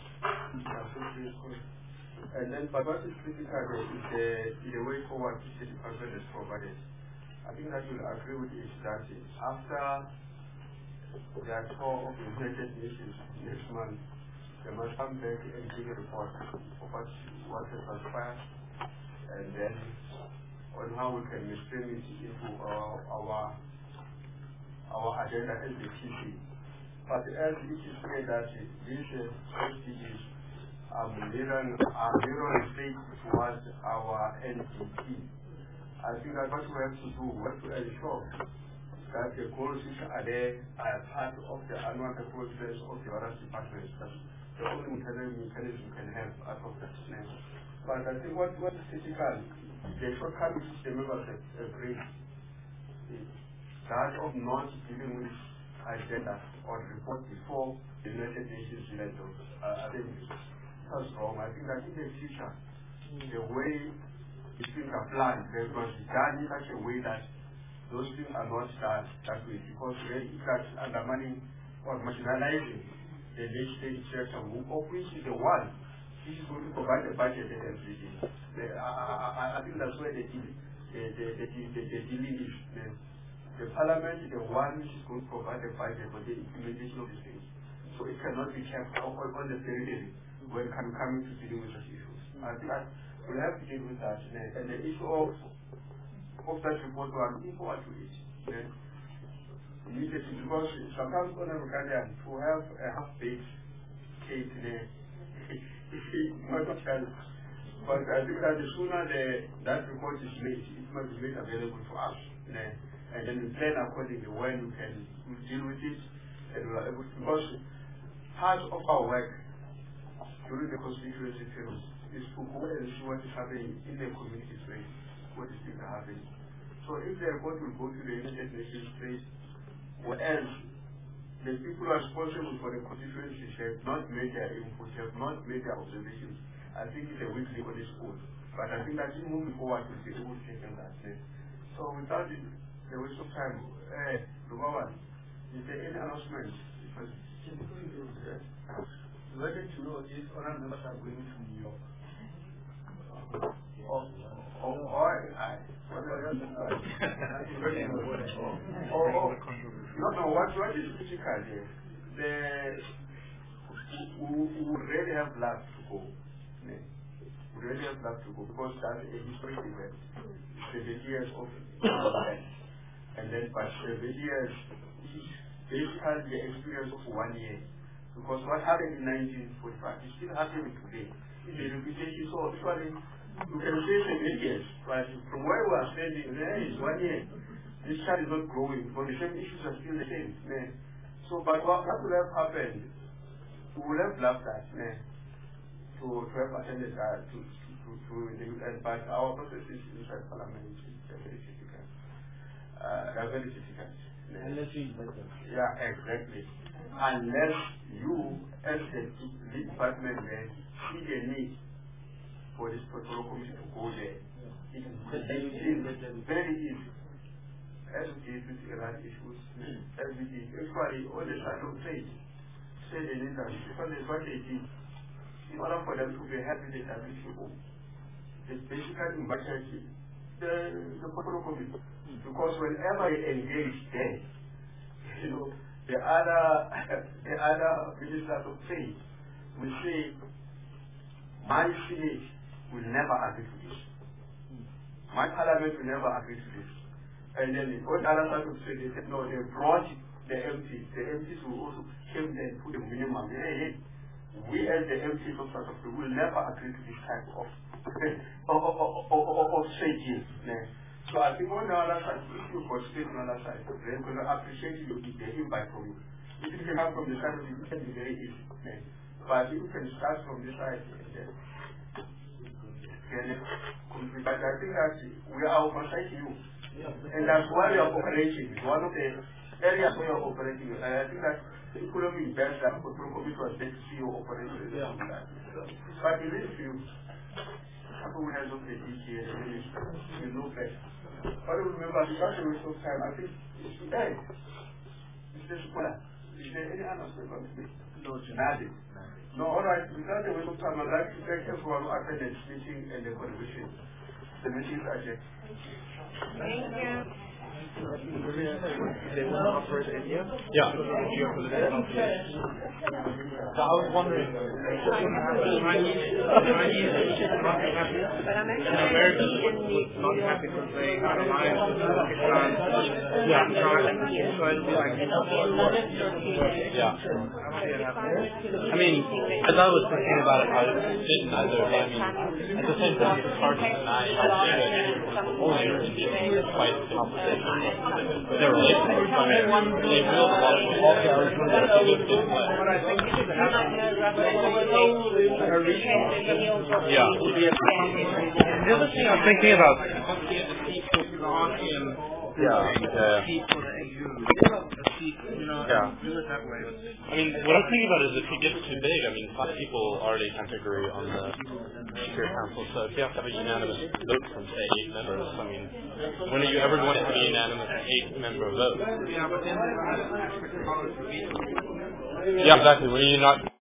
And then, but what is critical is the way forward which the department has provided. I think that you'll agree with it that after their tour of the United Nations next month, they must come back and give a report of what has transpired, and then on how we can mainstream it into our agenda as the TC. But as it is clear that these SDGs are mirroring straight towards our NDP, I think that what we have to do, we have to ensure that the goals which are there are part of the annual process of the various departments. That's the only mechanism we can have out of that. But I think what is critical, the shortcomings which the members have agreed, that of not dealing with agenda or report before the United Nations level. I think that's wrong. I think that in the future, the way these things are planned, they must be done in such a way that those things are not done that way, because really it starts undermining or marginalizing the legislative sector, of which is the one which is going to provide the budget and everything. I think that's where the dealing is. The parliament is the one which is going to provide the budget for the implementation of these things. So it cannot be kept on the periphery when coming to dealing with such issues. I think that we'll have to deal with that. And the issue of that report, we are looking forward to it. Immediately, because sometimes on a Guardian, to have a half-baked cake, but I think that the sooner that report is made, it must be made available for us. And then we plan accordingly when we can deal with it, and we are able to, because part of our work during the constituency terms is to go and see what is happening in the community space, what is things are happening. So if the report will go to the United Nations space, whereas the people responsible for the constituencies have not made their input, have not made their observations, I think it's a weak link on its own. But I think that in moving forward, we'll be able to take them that step. So without it, there was some time. Rubawan, is there any announcement? We wanted to know if other members are going to New York. No, what is critical here? We really have loved to go. We really have loved to go because that's a historic event. 7 years of and then but 7 years is basically the experience of 1 year. Because what happened in 1945 is still happening today. It's a reputation, so actually you can say 7 years, but from where we are standing there is 1 year. This child is not growing, but the same issues are still the same. So but what would have happened, we would have loved that to have attended that but our processes inside Parliament is very difficult. They're very difficult. Unless you invite them. Yeah, exactly. Unless you, as the lead department, see the need for this protocol committee to go there. It is very easy. As we did with Iran issues, as we did, actually, all the side of trade, say they need that. Because that's what they did. In order for them to be happy with the WTO, it's basically invited the protocol committee. Because whenever you engage there, the other ministers of trade will say, my Senate will never agree to this. My parliament will never agree to this. And then the other side of trade, they said, no, they brought the MPs. The MPs will also came there and put the minimum. We as the MPs of South Africa will never agree to this type of trade deal. So I think on the other side, if you participate on the other side, they're going to appreciate you if they invite from you. If you can have from the side of it, it can be very easy. But you can start from this side and then but I think that we are oversighting you. And that's why we are operating. One of the areas we are operating. And I think that it could have been best that Procomit was there to see you operating. But in this field, people who has of the DTA, the minister, you know best. But remember, because of waste of time, I think it's today. Mr. Sukula, is there any other contribution? No, nothing. No, all right, without the waste of time, I'd like to thank you for attending this meeting and the contribution. The meeting is adjourned. Thank you. They want to operate in India? Yeah. So I was wondering, But I'm actually not happy because they had alliance with Pakistan. Yeah. So it'll be like, Yeah. I mean, as I was thinking about it, I didn't either. I mean, at the same time, it's hard to deny that only India is quite complicated. Their relationships, I mean, they wield a lot of Yeah. The other thing I'm thinking about. Yeah. I mean, what I'm thinking about is if it gets too big, I mean, 5 people already can't agree on the Security Council, so if you have to have a unanimous vote from, say, 8 members, I mean, when are you ever going to have a unanimous 8-member vote? Yeah, exactly. When are you not